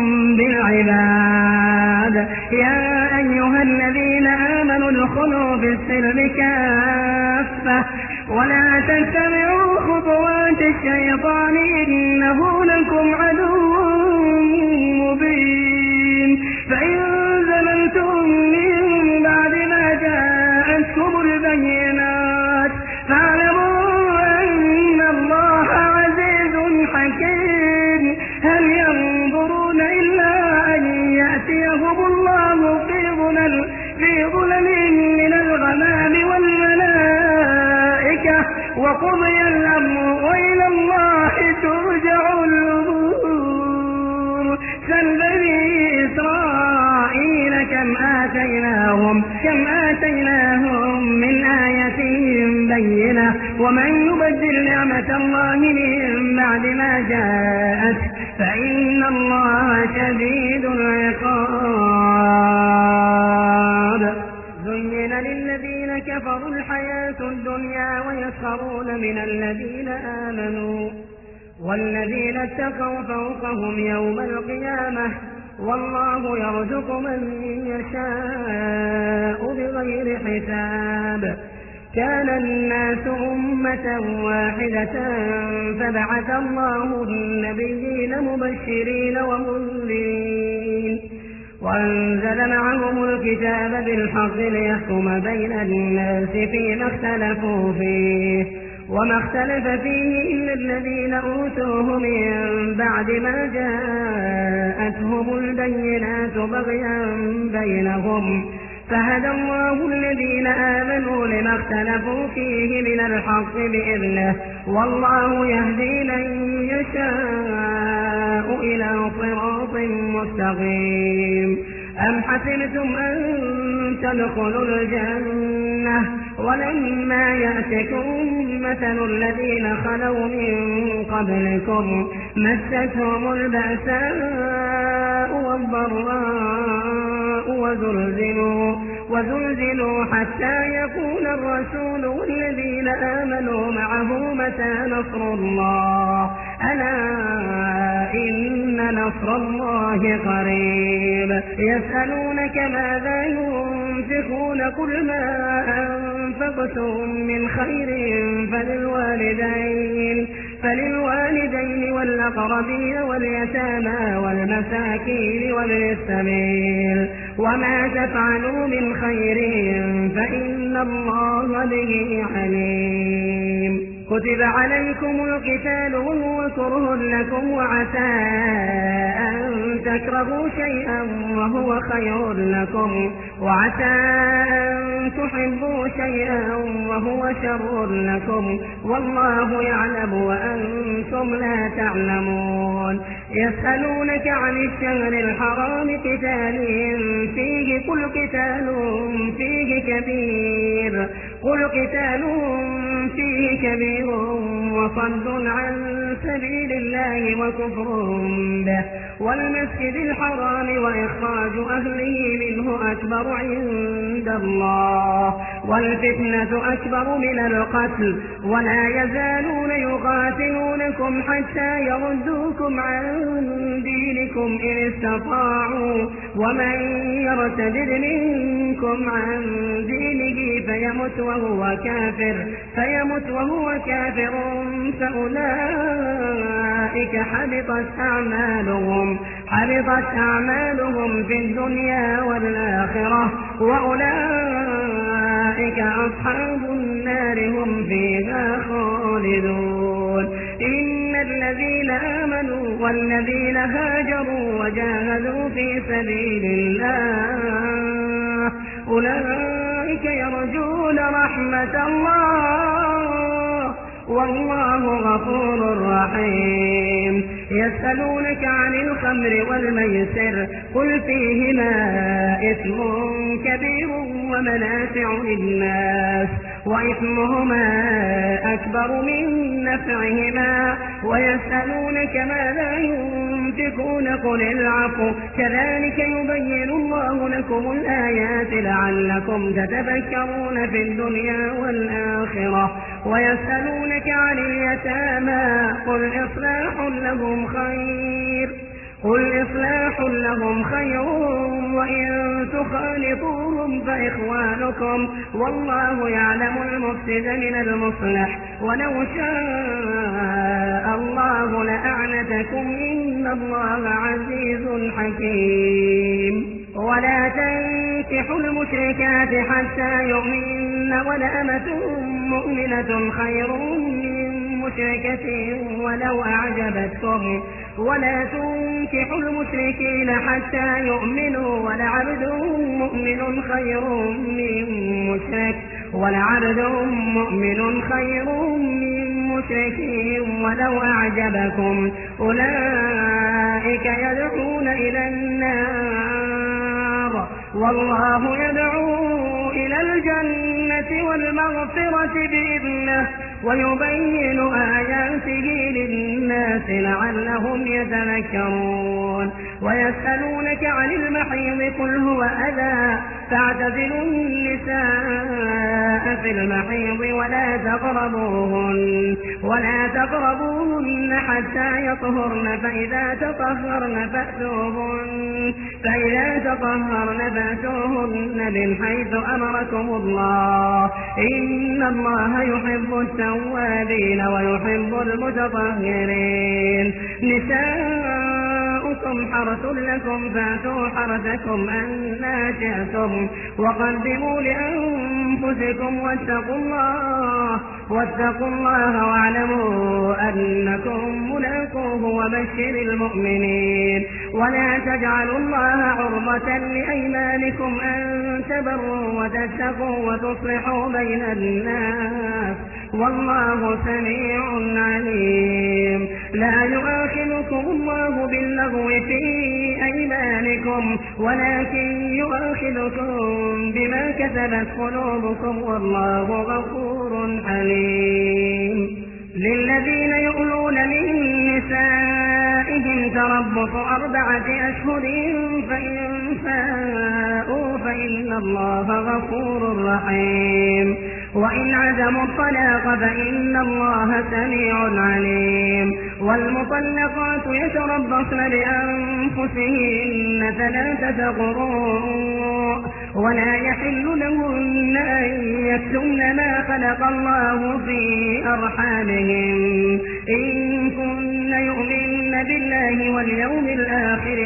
بالعباد. يا أيها الذين آمنوا ادخلوا في السلم كافة ولا تتبعوا خطوات الشيطان إنه لكم عدو مبين. فإن زللتم من بعد ما جاءتكم البينات فاعلموا أن الله عزيز حكيم. هل ينظرون إلا أن يأتيهم الله في ظلل من الغمام والملائكة وقضي الأمر وإلى الله ترجع الأمور. سل بني إسرائيل كم آتيناهم من آية بينة ومن يبدل نعمة الله من بعد ما جاءت فإن الله شديد العقاب. زين للذين كفروا الحياة الدنيا ويسخرون من الذين آمنوا والذين اتقوا فوقهم يوم القيامة والله يرزق من يشاء بغير حساب. كان الناس أمة واحدة فبعث الله النبيين مبشرين ومنذرين وأنزل معهم الكتاب بالحق ليحكم بين الناس فيما اختلفوا فيه وما اختلف فيه إلا الذين أوتوه من بعد ما جاءتهم البينات بغيا بينهم فهدى الله الذين آمنوا لما اختلفوا فيه من الحق بإذنه والله يهدي من يشاء إلى صراط مستقيم. أم حسبتم أن تدخلوا الجنة ولما يأتكم مثل الذين خلوا من قبلكم مستهم البأساء والضراء وزلزلوا حتى يقول الرسول والذين آمنوا معه متى نصر الله ألا إن نصر الله قريب. يسألونك ماذا ينفقون قل ما أنفقتم من خير فللوالدين والأقربين واليتامى والمساكين وابن السبيل وما تفعلوا من خير فإن الله به عليم. كتب عليكم القتال وهو كره لكم وعسى أن تكرهوا شيئا وهو خير لكم وعسى أن تحبوا شيئا وهو شر لكم والله يعلم وأنتم لا تعلمون. يسألونك عن الشهر الحرام قتال فيه قل قتال فيه كبير قل قتال فيه كبير وصد عن سبيل الله وكفر به والمسجد الحرام وإخراج أهله منه أكبر عند الله والفتنة أكبر من القتل ولا يزالون يقاتلونكم حتى يردوكم عن دينكم إن استطاعوا ومن يرتد منكم عن دينه فيمت وهو كافر فأولئك حبطت أعمالهم في الدنيا والآخرة وأولئك أصحاب النار هم فيها خالدون إن الذين آمنوا والذين هاجروا وجاهدوا في سبيل الله أولئك يرجون رحمة الله والله غفور رحيم يسألونك عن الخمر والميسر قل فيهما إثم كبير ومنافع للناس وإثمهما أكبر من نفعهما ويسألونك ماذا ينفقون قل العفو كذلك يبين الله لكم الآيات لعلكم تتذكرون في الدنيا والآخرة ويسألونك عن اليتامى قل إصلاح لهم خير وإن تخالطوهم فإخوانكم والله يعلم المفسد من المصلح ولو شاء الله لأعنتكم إن الله عزيز حكيم ولا تنكحوا المشركات حتى يؤمن ولأمة مؤمنة خير من مشركة ولو أعجبتكم ولا تنكحوا المشركين حتى يؤمنوا ولعبد مؤمن خير من مشرك ولو أعجبكم أولئك يدعون إلى النار والله يدعو إلى الجنة والمغفرة بإذنه ويبين آياته للناس لعلهم يتذكرون ويسألونك عن المحيض قل هو أذى فاعتزلوا النساء في المحيض ولا تقربوهن حتى يطهرن فإذا تطهرن فأتوهن من حيث أمركم الله إن الله يحب التوابين ويحب المتطهرين نساؤكم حرث لكم فاتوا حرثكم أنى شئتم وقدموا لأنفسكم واتقوا الله واعلموا أنكم ملاقوه وبشر المؤمنين ولا تجعلوا الله عرضة لأيمانكم أن تبروا وتتقوا وتصلحوا بين الناس والله سميع عليم لا يؤاخذكم الله باللغو في أيمانكم ولكن يؤاخذكم بما كسبت قلوبكم والله غفور حليم للذين يؤلون من نسائهم تربص 4 أشهر فإن فاءوا فإن الله غفور رحيم وإن عزموا الطلاق فإن الله سميع عليم والمطلقات يتربصن بأنفسهن 3 قروء ولا يحل لهن أن يكتمن ما خلق الله في أرحامهم إن كن يؤمن بالله واليوم الآخر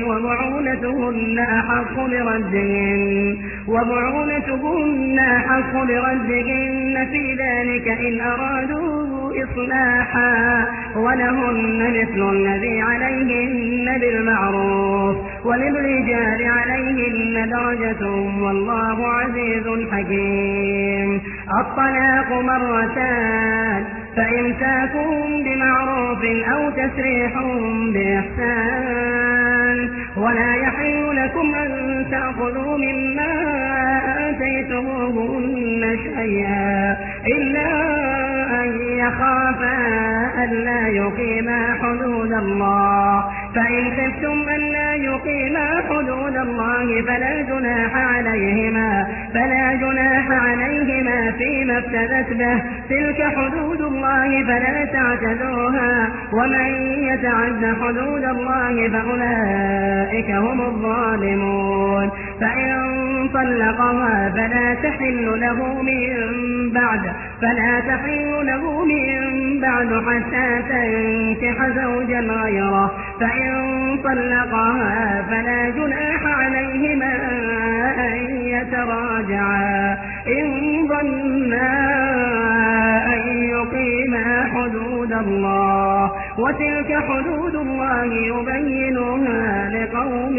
وبعولتهن أحق بردهن في ذلك إن أرادوا إصلاحا ولهن مثل الذي عليهن بالمعروف وللرجال عليهن درجة والله عزيز حكيم الطلاق 2 فإمساك بمعروف أو تسريح بإحسان ولا يحل لكم أن تأخذوا مما آتيتموهن شيئا إلا أن يخافا ألا يقيما حدود الله، فإن خفتم ألا يقيما حدود الله فلا جناح عليهما فيما افتدت به، تلك حدود الله فلا تعتدوها، ومن يتعد حدود الله فأولئك هم الظالمون. فإن طلقها فلا تحل له من بعد حتى تنكح زوجا غيره، فإن طلقها فلا جناح عليهما أن يتراجعا إن ظنا أن يقيما حدود الله، وتلك حدود الله يبينها لقوم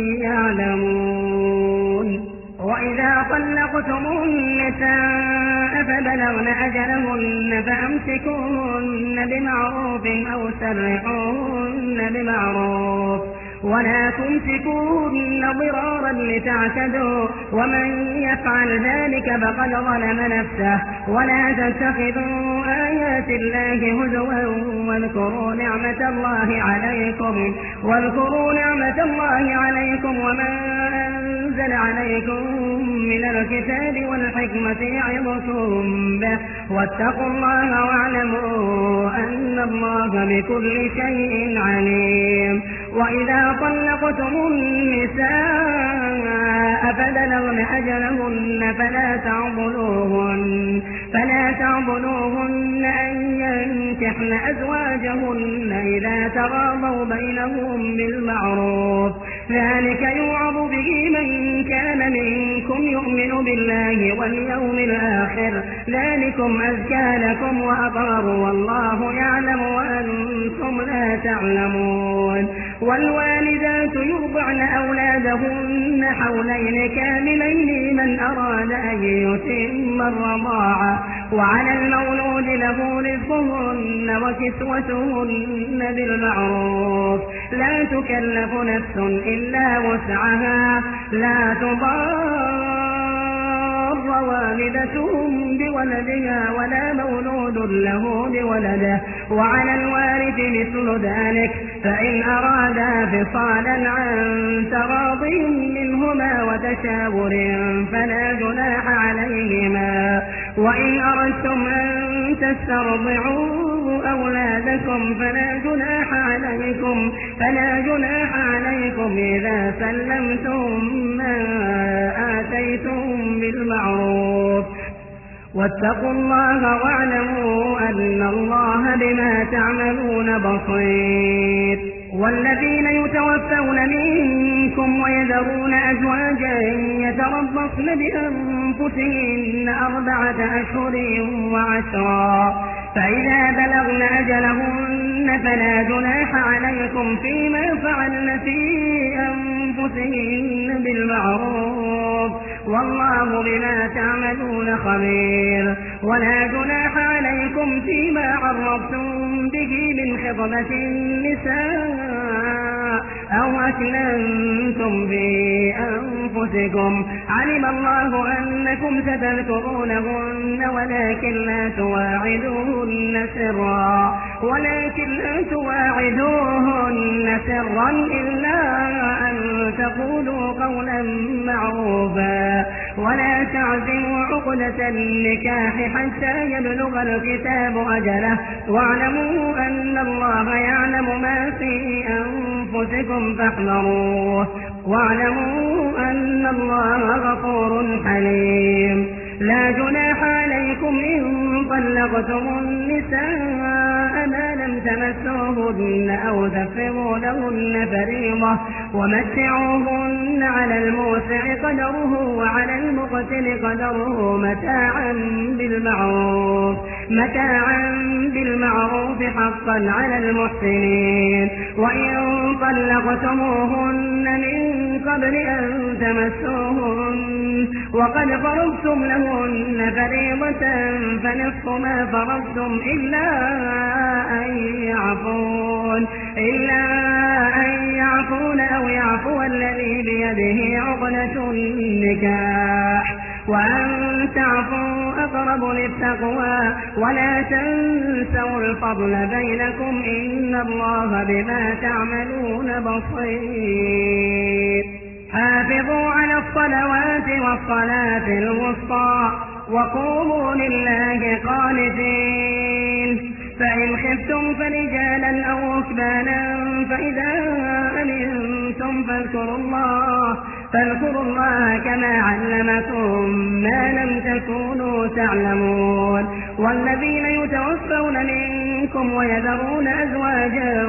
يعلمون. وإذا طلقتم النساء فبلغن أجلهن فأمسكوهن بمعروف أو سرحوهن بمعروف، ولا تمسكوهن ضرارا لتعتدوا، ومن يفعل ذلك فقد ظلم نفسه. ولا تتخذوا آيات الله هزوا واذكروا نعمة الله عليكم وما أنزل عليكم من الكتاب والحكمة يعظكم به، واتقوا الله واعلموا أن الله بكل شيء عليم. وإذا طلقتم النساء فبلغن أجلهن فلا تعضلوهن أن ينكحن أزواجهن إذا تراضوا بينهم بالمعروف، ذلك يوعظ به من كان منكم يؤمن بالله واليوم الآخر، ذلكم أزكى لكم وأطهر والله يعلم وأنتم لا تعلمون. والوالدات يرضعن أولادهن حولين كاملين لمن أراد أن يتم الرضاعة، وعلى المولود له رزقهن وكسوتهن بالمعروف، لا تكلف نفس إلا وسعها، لا تضار والدة بولدها ولا مولود له بولده، وعلى الوارث مثل ذلك، فإن أرادا فصالا عن تراض منهما وتشاور فلا جناح عليهما. وإن أردتم أن تسترضعوا أولادكم فلا جناح عليكم إذا سلمتم ما آتيتم بالمعروف، واتقوا الله واعلموا أن الله بما تعملون بصير. والذين يتوفون منكم ويذرون أزواجا يتربصن بأنفسهن 4 أشهر و10، فإذا بلغن أجلهن فلا جناح عليكم فيما فعلن في أنفسهن بالمعروف، والله بما تعملون خبير. ولا جناح عليكم فيما عرضتم به من خطبة النساء أو أكننتم في أنفسكم، علم الله أنكم ستذكرونهن ولكن لا تواعدوهن سرا إلا أن تقولوا قولا معروفا، ولا تعزموا عقدة النكاح حتى يبلغ الكتاب أجله، واعلموا أن الله يعلم ما في أنفسكم فاحذروه، واعلموا أن الله غفور حليم. لا جناح عليكم إن طلقتم النساء ما لم تمسوهن أو تفرضوا لهن فريضة، ومتعوهن على الموسع قدره وعلى المقتل قدره متاعا بالمعروف حقا على المحسنين. وإن طلقتموهن من قبل أن تمسوهن وقد فرضتم لهن فريضة فنصف ما فرضتم إلا أن يعفون تستحيون أو يعفو الذي بيده عقدة النكاح وأن تعفوا أقرب للتقوى ولا تنسوا الفضل بينكم إن الله بما تعملون بصير. حافظوا على الصلوات والصلاة الوسطى وقوموا لله قانتين. فإن خفتم فرجالا أو ركبانا فإذا أمنتم فاذكروا الله كما علمكم ما لم تكونوا تعلمون. والذين يتوفون منكم ويذرون أزواجا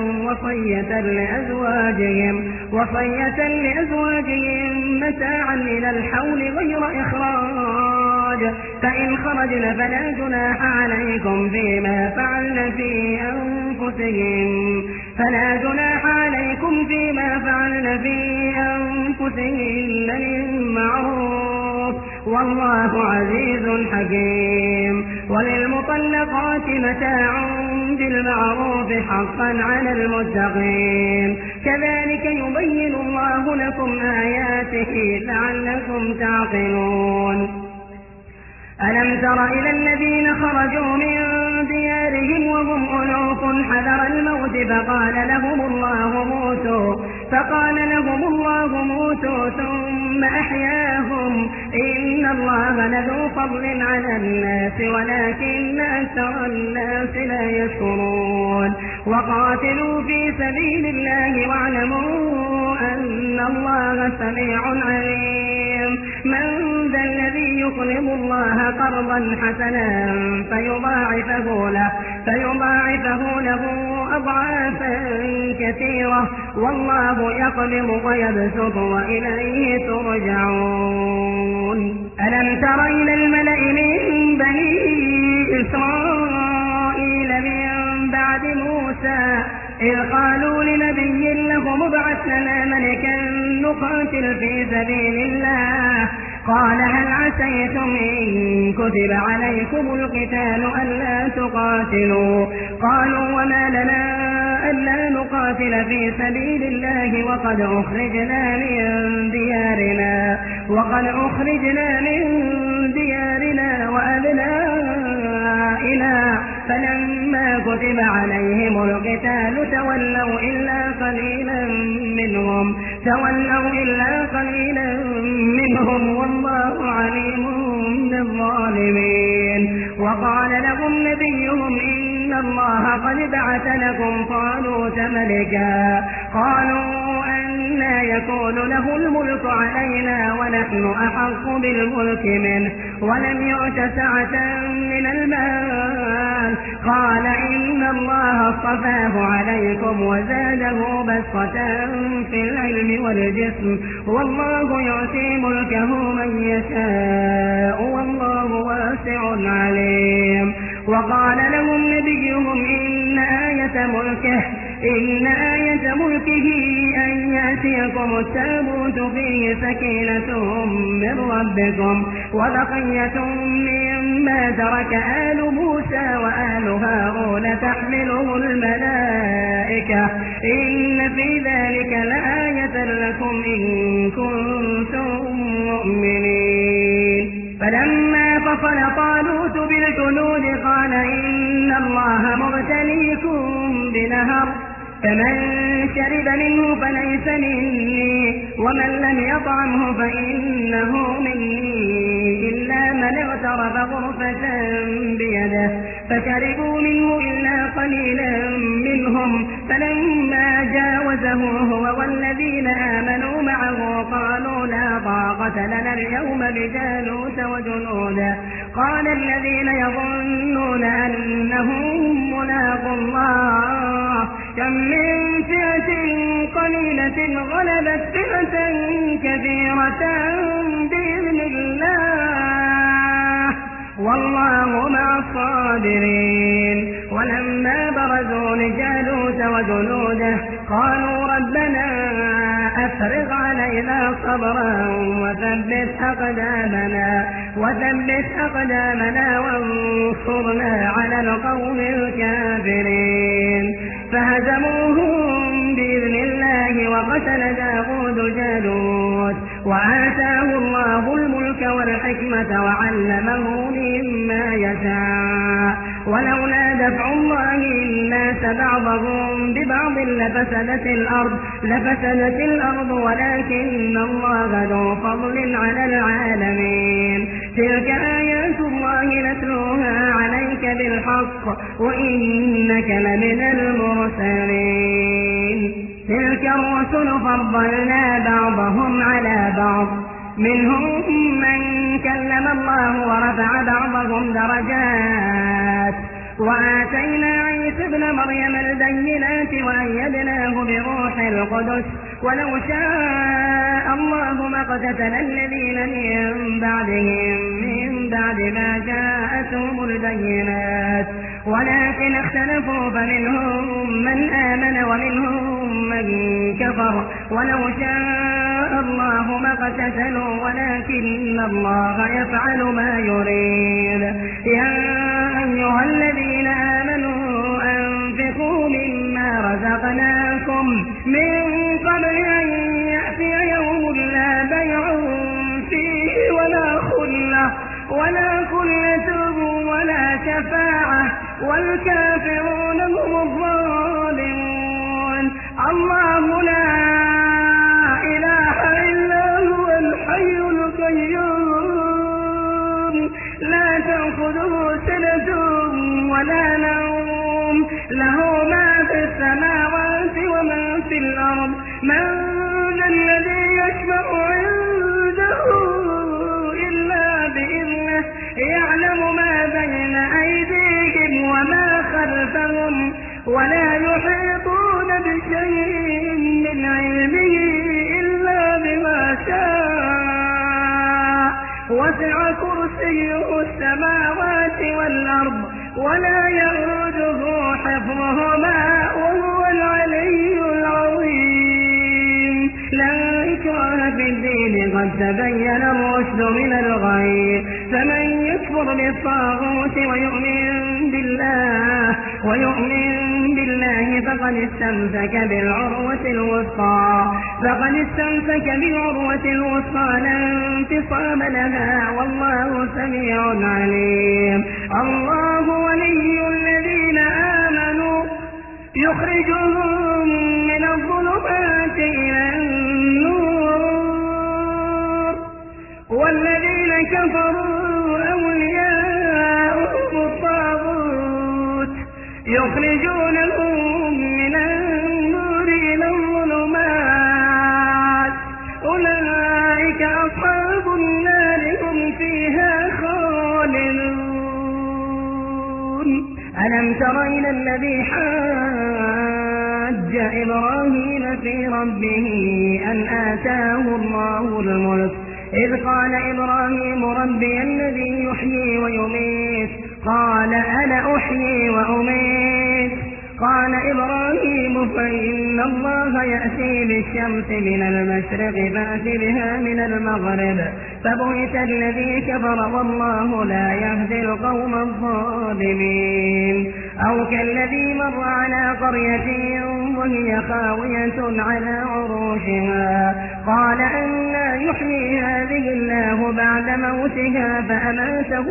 وصية لأزواجهم متاعا إلى الحول غير إخراج فإن خرجن فلا جناح عليكم فيما فعلن في أنفسهن من معروف والله عزيز حكيم. وللمطلقات متاع بالمعروف حقا على المتقين كذلك يبين الله لكم آياته لعلكم تعقلون. ألم تر إلى الذين خرجوا من ديارهم وهم ألوف حذر الموت فقال لهم الله موتوا ثم أحياهم إن الله لذو فضل على الناس ولكن أكثر الناس لا يشكرون. وقاتلوا في سبيل الله واعلموا أن الله سميع عليم. من ذا الذي يقرض الله قرضا حسنا فيضاعفه له أضعافا كثيرة والله يقبض ويبسط وإليه ترجعون. ألم تر إلى الملأ من بني إسرائيل من بعد موسى إذ قالوا لنبي له ابعث لنا ملكا نقاتل في سبيل الله قال هل عسيتم إن كتب عليكم القتال ألا تقاتلوا قالوا وما لنا ألا نقاتل في سبيل الله وقد أخرجنا من ديارنا وأبنائنا فلما كتب عليهم القتال تولوا إلا قليلا منهم والله عليم بالظالمين. وقال لهم نبيهم إن الله قد بعث لكم طالوت ملكا قالوا أنى يكون له الملك علينا ونحن أحق بالملك منه ولم يؤت سعة من المال قال إن الله اصطفاه عليكم وزاده بسطة في العلم والجسم والله يؤتي ملكه من يشاء والله واسع عليم. وقال لهم نبيهم إن آية ملكه أن يأتيكم التابوت فيه سكينة من ربكم وبقية مما ترك آل موسى وآل هارون تحمله الملائكة إن في ذلك لآية لكم إن كنتم مؤمنين. فلما فصل طالوت بالجنود قال إن الله مبتليكم بنهر فمن شرب منه فليس مني ومن لم يطعمه فإنه مني إلا من اغترف غرفة بيده فشربوا منه إلا قليلا منهم فلما جاوزه هو والذين آمنوا معه قالوا لا طاقة لنا اليوم بجالوت وجنوده قال الذين يظنون أنهم ملاقوا الله كم من فئة قليلة غلبت فئة كثيرة بإذن الله والله مع الصابرين. ولما برزوا لجالوت وجنوده قالوا ربنا أفرغ علينا صبرا وثبت أقدامنا وانصرنا على القوم الكافرين. فهزموهم بإذن الله الله وقتل داود جالوت وآتاه الله الملك والحكمة وعلمه مما يشاء ولولا دفع الله الناس بعضهم ببعض لفسدت الأرض ولكن الله ذو فضل على العالمين تلك آيات الله نتلوها عليك بالحق وإنك لمن المرسلين تلك الرسل فضلنا بعضهم على بعض منهم من كلم الله ورفع بعضهم درجات وآتينا عيسى ابن مريم البينات وأيدناه بروح القدس ولو شاء الله ما اقتتل الذين من بعدهم من بعد ما جاءتهم البينات ولكن اختلفوا فمنهم من آمن ومنهم من كفر ولو شاء الله ما اقتتلوا ولكن الله يفعل ما يريد يا أيها الذين آمنوا أنفقوا مما رزقناكم من قبل أن يأتي يوم لا بيع فيه ولا خلة ولا شفاعة والكافرون هم الظالمون الله لا إله إلا هو الحي القيوم لا تأخذه سنة ولا نوم له ما في السماوات وما في الأرض من ذا الذي يشفع عنده إلا بإذنه يعلم ما بين أيديهم وما خلفهم ولا يحيطون بشيء من علمه إلا بما شاء وسع كرسيه السماوات والأرض ولا يؤوده حفظهما وهو العلي العظيم لا إكراه في الدين قد تبين الرشد من الغي فمن يكفر بالطاغوت ويؤمن بالله فقد استمسك بالعروة الوثقى لا انفصام لها والله سميع عليم الله ولي الذين آمنوا يخرجهم من الظلمات إلى النور والذين كفروا أولياؤهم الطاغوت يخرجونهم من النور إلى الظلمات أولئك أصحاب النار هم فيها خالدون ألم تر إلى الذي حاج إبراهيم في ربه أن آتاه الله الملك إذ قال إبراهيم ربي الذي يحيي ويميت قال أنا أحيي وأميت قال إبراهيم فإن الله يأتي بالشمس من المشرق فأت بها من المغرب فبهت الذي كفر والله لا يهدي القوم الظالمين أو كالذي مر على قرية وهي خاوية على عروشها قال أنى يحيي هذه الله بعد موتها فأماته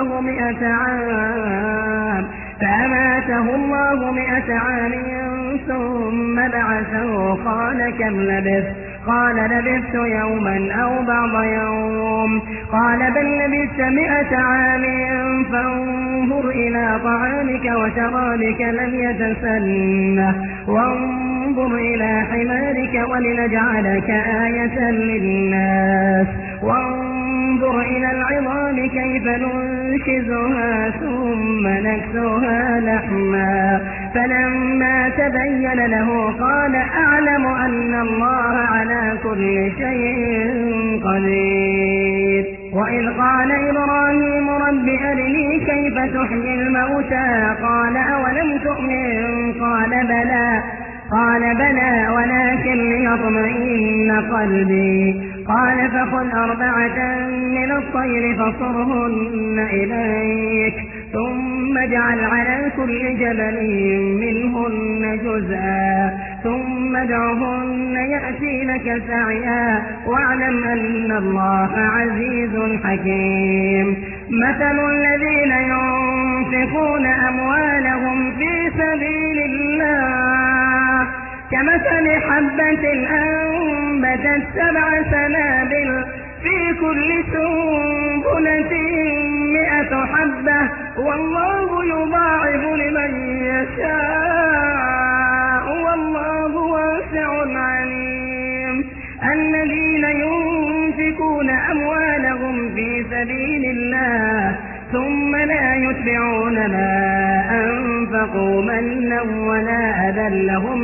الله 100 عام ثم بعثه قال كم لبثت قال لبثت يوما أو بعض يوم قال بل لبثت 100 عام فانظر إلى طعامك وشرابك لم يتسنه وانظر إلى حمارك ولنجعلك آية للناس وانظر إلى العظام كيف ننشزها ثم نكسوها لحما فلما تبين له قال أعلم أن الله على كل شيء قدير وإذ قال إبراهيم رب أرني كيف تحيي الموتى قال أولم تؤمن قال بلى قال بلى ولكن ليطمئن قلبي. قال فخذ 4 من الطير فصرهن إليك ثم اجعل على كل جبل منهن جزءا ثم ادعهن يأتينك سعيا واعلم أن الله عزيز حكيم. مثل الذين ينفقون أموالهم في سبيل الله كمثل حبة أنبتت 7 سنابل في كل سنبلة 100 حبة والله يضاعف لمن يشاء والله واسع عليم. الذين ينفقون أموالهم في سبيل الله ثم لا يتبعون ما أنفقوا منا ولا أذى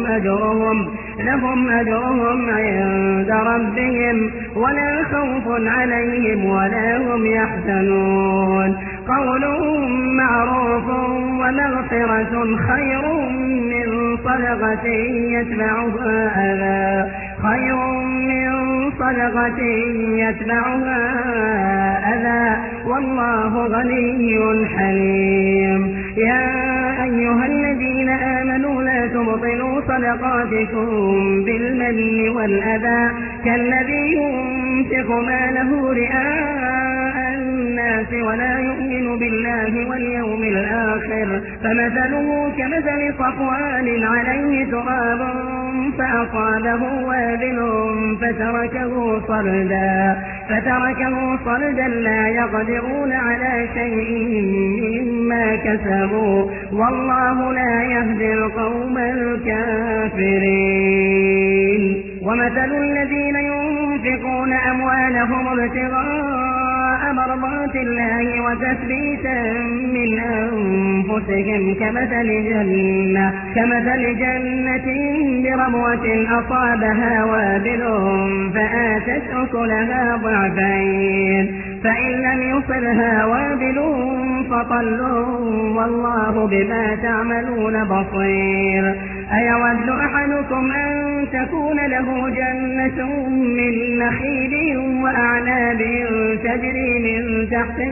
لهم أجرهم عند ربهم ولا خوف عليهم ولا هم يحزنون. قول معروف ومغفرة خير من صدقة يتبعها أذى والله غني حليم. يا أيها الذين آمنوا لا تبطلوا صدقاتكم بالمن والأذى كالذي ينفق ماله رئاء الناس ولا يؤمن بالله واليوم الآخر فمثله كمثل صفوان عليه تراب فأصابه وابل فتركه صلدا لا يقدرون على شيء مما كسبوا والله لا يهدي القوم الكافرين. ومثل الذين ينفقون أموالهم ابتغاء مرضات الله وتثبيتا من أنفسهم كمثل جنة بربوة أصابها وابل فآتت أكلها ضعفين فإن لم يصلها وابل فطل والله بما تعملون بصير. أيود أحدكم أن تكون له جنة من نخيل وأعناب تجري من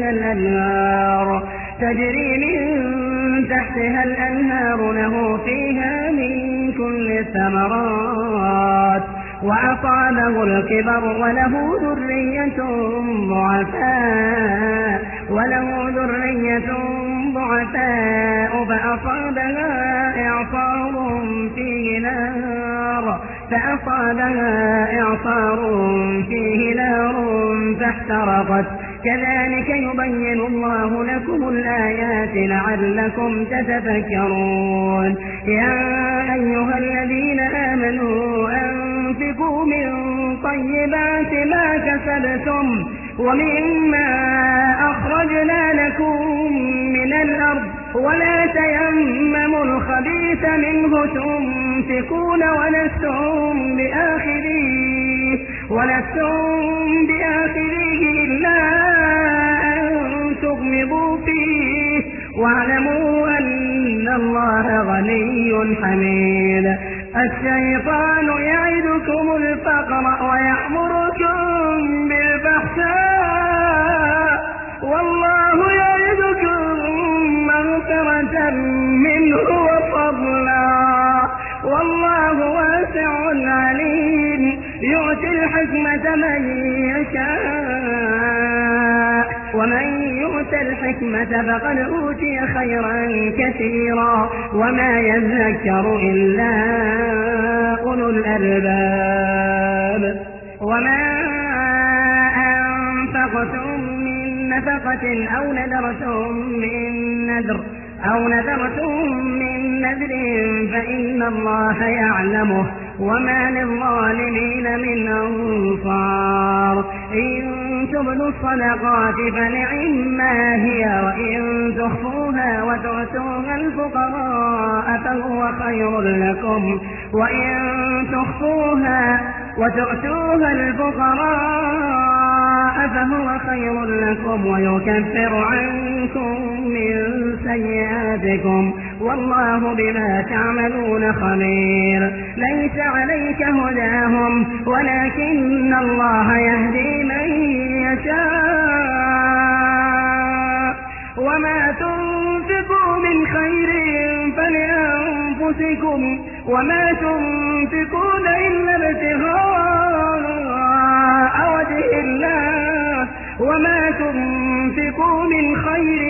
تحتها الأنهار له فيها من كل الثمرات وأصابه الكبر وله ذرية ضعفاء فأصابها إعصار فيه نار فاحترقت. كذلك يبين الله لكم الآيات لعلكم تتفكرون. يا أيها الذين آمنوا أنفقوا من طيبات ما كسبتم ومما أخرجنا لكم من الأرض ولا تيمموا الخبيث منه تنفقون ولستم بآخذيه إلا أن تغمضوا فيه واعلموا أن الله غني حميد. الشيطان يعدكم الفقر ويأمركم بالفحشاء والله يعدكم مغفرة منه وفضلا والله واسع عليم. يؤتي الحكمة من يشاء ومن يؤت الحكمة فقد أوتي خيرا كثيرا وما يذكر إلا أولو الألباب. وما أنفقتم من نفقة أو نذرتم من نذر فإن الله يعلمه وما للظالمين من أنصار. إن تبدوا الصدقات فنعما هي وإن تخفوها وتؤتوها الفقراء فهو خير لكم وإن تخفوها وتؤتوها الفقراء فهو فهو خير لكم ويكفر عنكم من سيئاتكم والله بما تعملون خبير. ليس عليك هداهم ولكن الله يهدي من يشاء وما تنفقوا من خير فلأنفسكم وما تنفقون إلا ابتغاء وجه الله وما تنفقوا من خير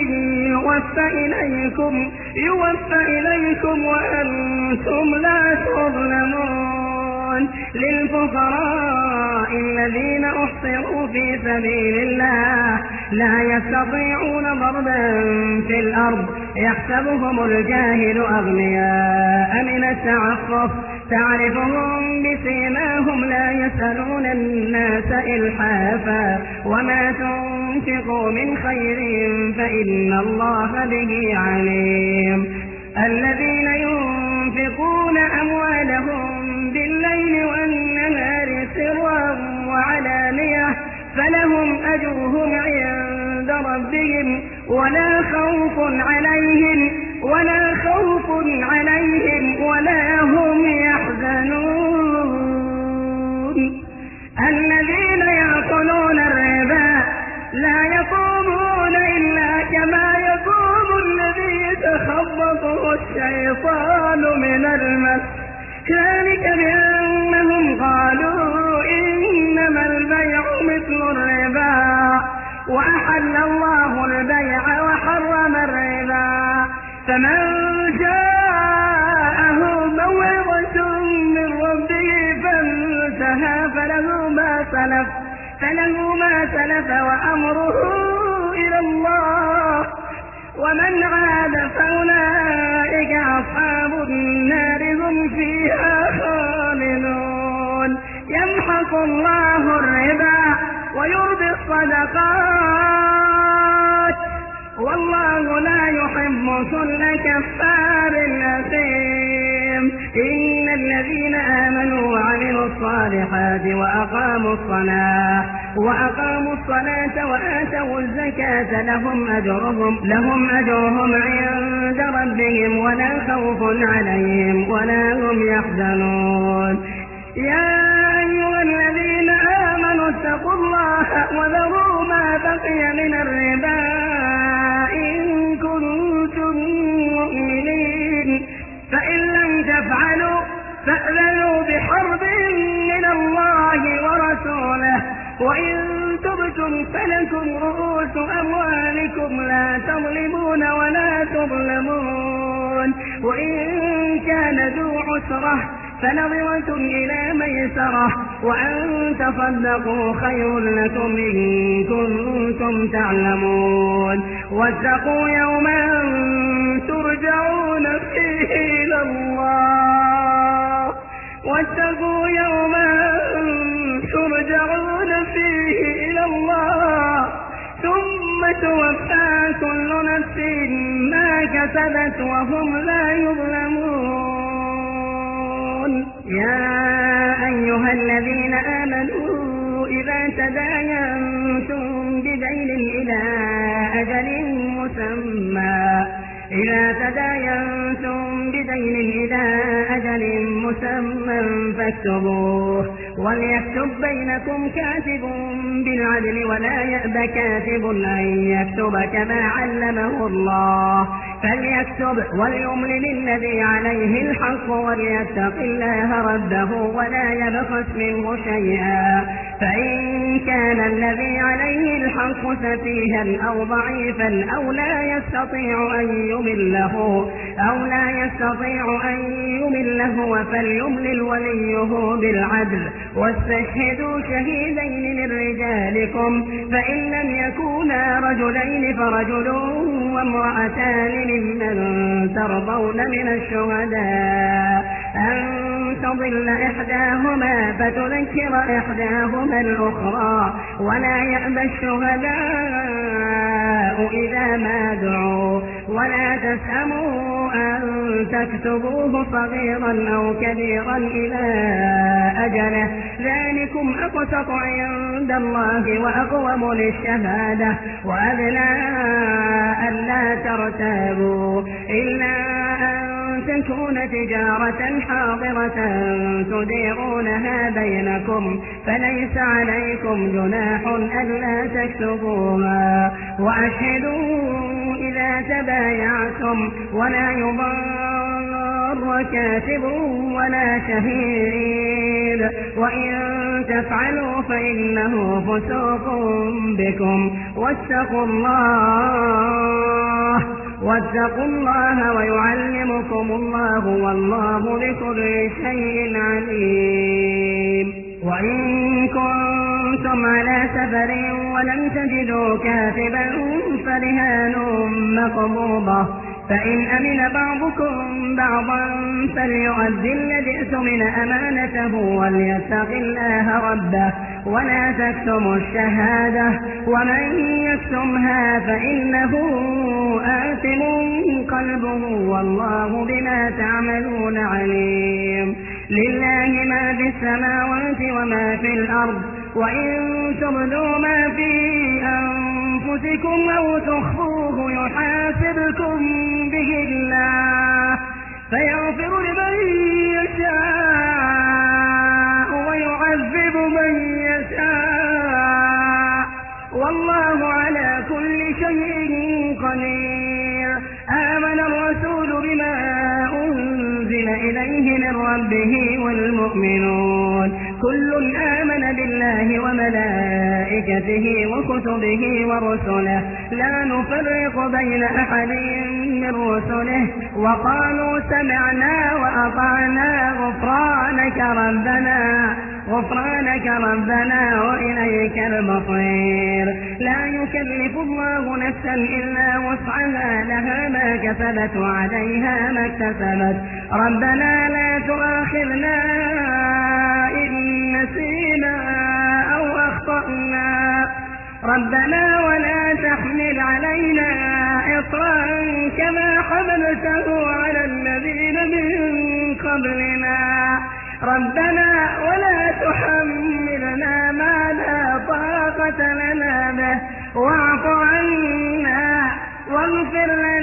يوفى إليكم وأنتم لا تظلمون. للفقراء الذين أحصروا في سبيل الله لا يستطيعون ضربا في الأرض يحسبهم الجاهل أغنياء من التعفف تعرفهم بسيماهم لا يسألون الناس إلحافا وما تنفقوا من خير فإن الله به عليم. الذين ينفقون أموالهم بالليل والنهار سرا وعلانية فلهم أجرهم عند ربهم ولا خوف عليهم ولا هم يحزنون. الذين يأكلون الربا لا يقومون إلا كما يقوم الذي يتخبطه الشيطان من المس ذلك بأنهم قالوا إنما البيع مثل الربا وأحل الله البيع وحرم الربا. فمن جاءه موعظة من ربه فانتهى فله ما سلف وأمره إلى الله ومن عاد فأولئك أصحاب النار هم فيها خالدون. يمحق الله الربا ويربي الصدقات والله لا يحب كل كفار أثيم. إن الذين آمنوا وعملوا الصالحات وأقاموا الصلاة وآتوا الزكاة لهم أجرهم عند ربهم ولا خوف عليهم ولا هم يحزنون. يا أيها الذين آمنوا اتقوا الله وذروا ما بقي من الربا إن كنتم مؤمنين فإن لم تفعلوا فأذنوا بحرب من الله ورسوله وإن تبتم فلكم رؤوس أموالكم لا تظلمون ولا تظلمون. وإن كان ذو عسرة فنظرة إلى ميسرة وأن تصدقوا خير لكم إن كنتم تعلمون. واتقوا يوما ترجعون فيه إلى الله ثم توفى كل نفس ما كسبت وهم لا يظلمون. يا أيها الذين آمنوا إذا تداينتم بدين إلى أجل مسمى فاكتبوه وليكتب بينكم كاتب بالعدل ولا يأب كاتب أن يكتب كما علمه الله فليكتب وليملل الذي عليه الحق وليتق الله ربه ولا يبخس منه شيئا فإن كان الذي عليه الحق سفيها أو ضعيفا أو لا يستطيع أن يمله فليملل وليه بالعدل واستشهدوا شهيدين من رجالكم فإن لم يكونا رجلين فرجل وامرأتان ممن ترضون من الشهداء أن تضل إحداهما فتذكر إحداهما الأخرى ولا يأبى الشهداء إذا ما دعوا ولا تسأموا أن تكتبوه صغيرا أو كبيرا إلى أجله ذلكم أقسط عند الله وأقوم للشهادة وأدنى ألا ترتابوا إلا أن تكون تجارة حاضرة تديرونها بينكم فليس عليكم جناح ألا تكتبوها وأشهدوا إذا تبايعتم ولا يضار كاتب ولا شهيد وإن تفعلوا فإنه فسوق بكم واتقوا الله ويعلمكم الله والله بكل شيء عليم. وإن كنتم على سفر ولم تجدوا كاتبا فرهان مقبوضة فإن أمن بعضكم بعضا فليؤدي الذي اؤتمن أمانته وليتق الله ربه ولا تكتموا الشهادة ومن يكتمها فإنه آثم قلبه والله بما تعملون عليم. لله ما في السماوات وما في الأرض وإن تبدوا ما في أنفسكم أو تخفوه يحاسبكم به الله فيغفر لمن يشاء ويعذب من يشاء والله على كل شيء قدير. آمن الرسول بما أنزل إليه من ربه والمؤمنون كل آمن بالله وملائكته وكتبه ورسله لا نفرق بين أحد من رسله وقالوا سمعنا وأطعنا غفرانك ربنا وإليك المصير. لا يكلف الله نفسا إلا وسعها لها ما كسبت وعليها ما اكتسبت ربنا لا تؤاخذنا إن نسينا أو أخطأنا ربنا ولا تحمل علينا إصرا كما حملته على الذين من قبلنا ربنا ولا تحملنا ما لا طاقة لنا به واعف عنا واغفر لنا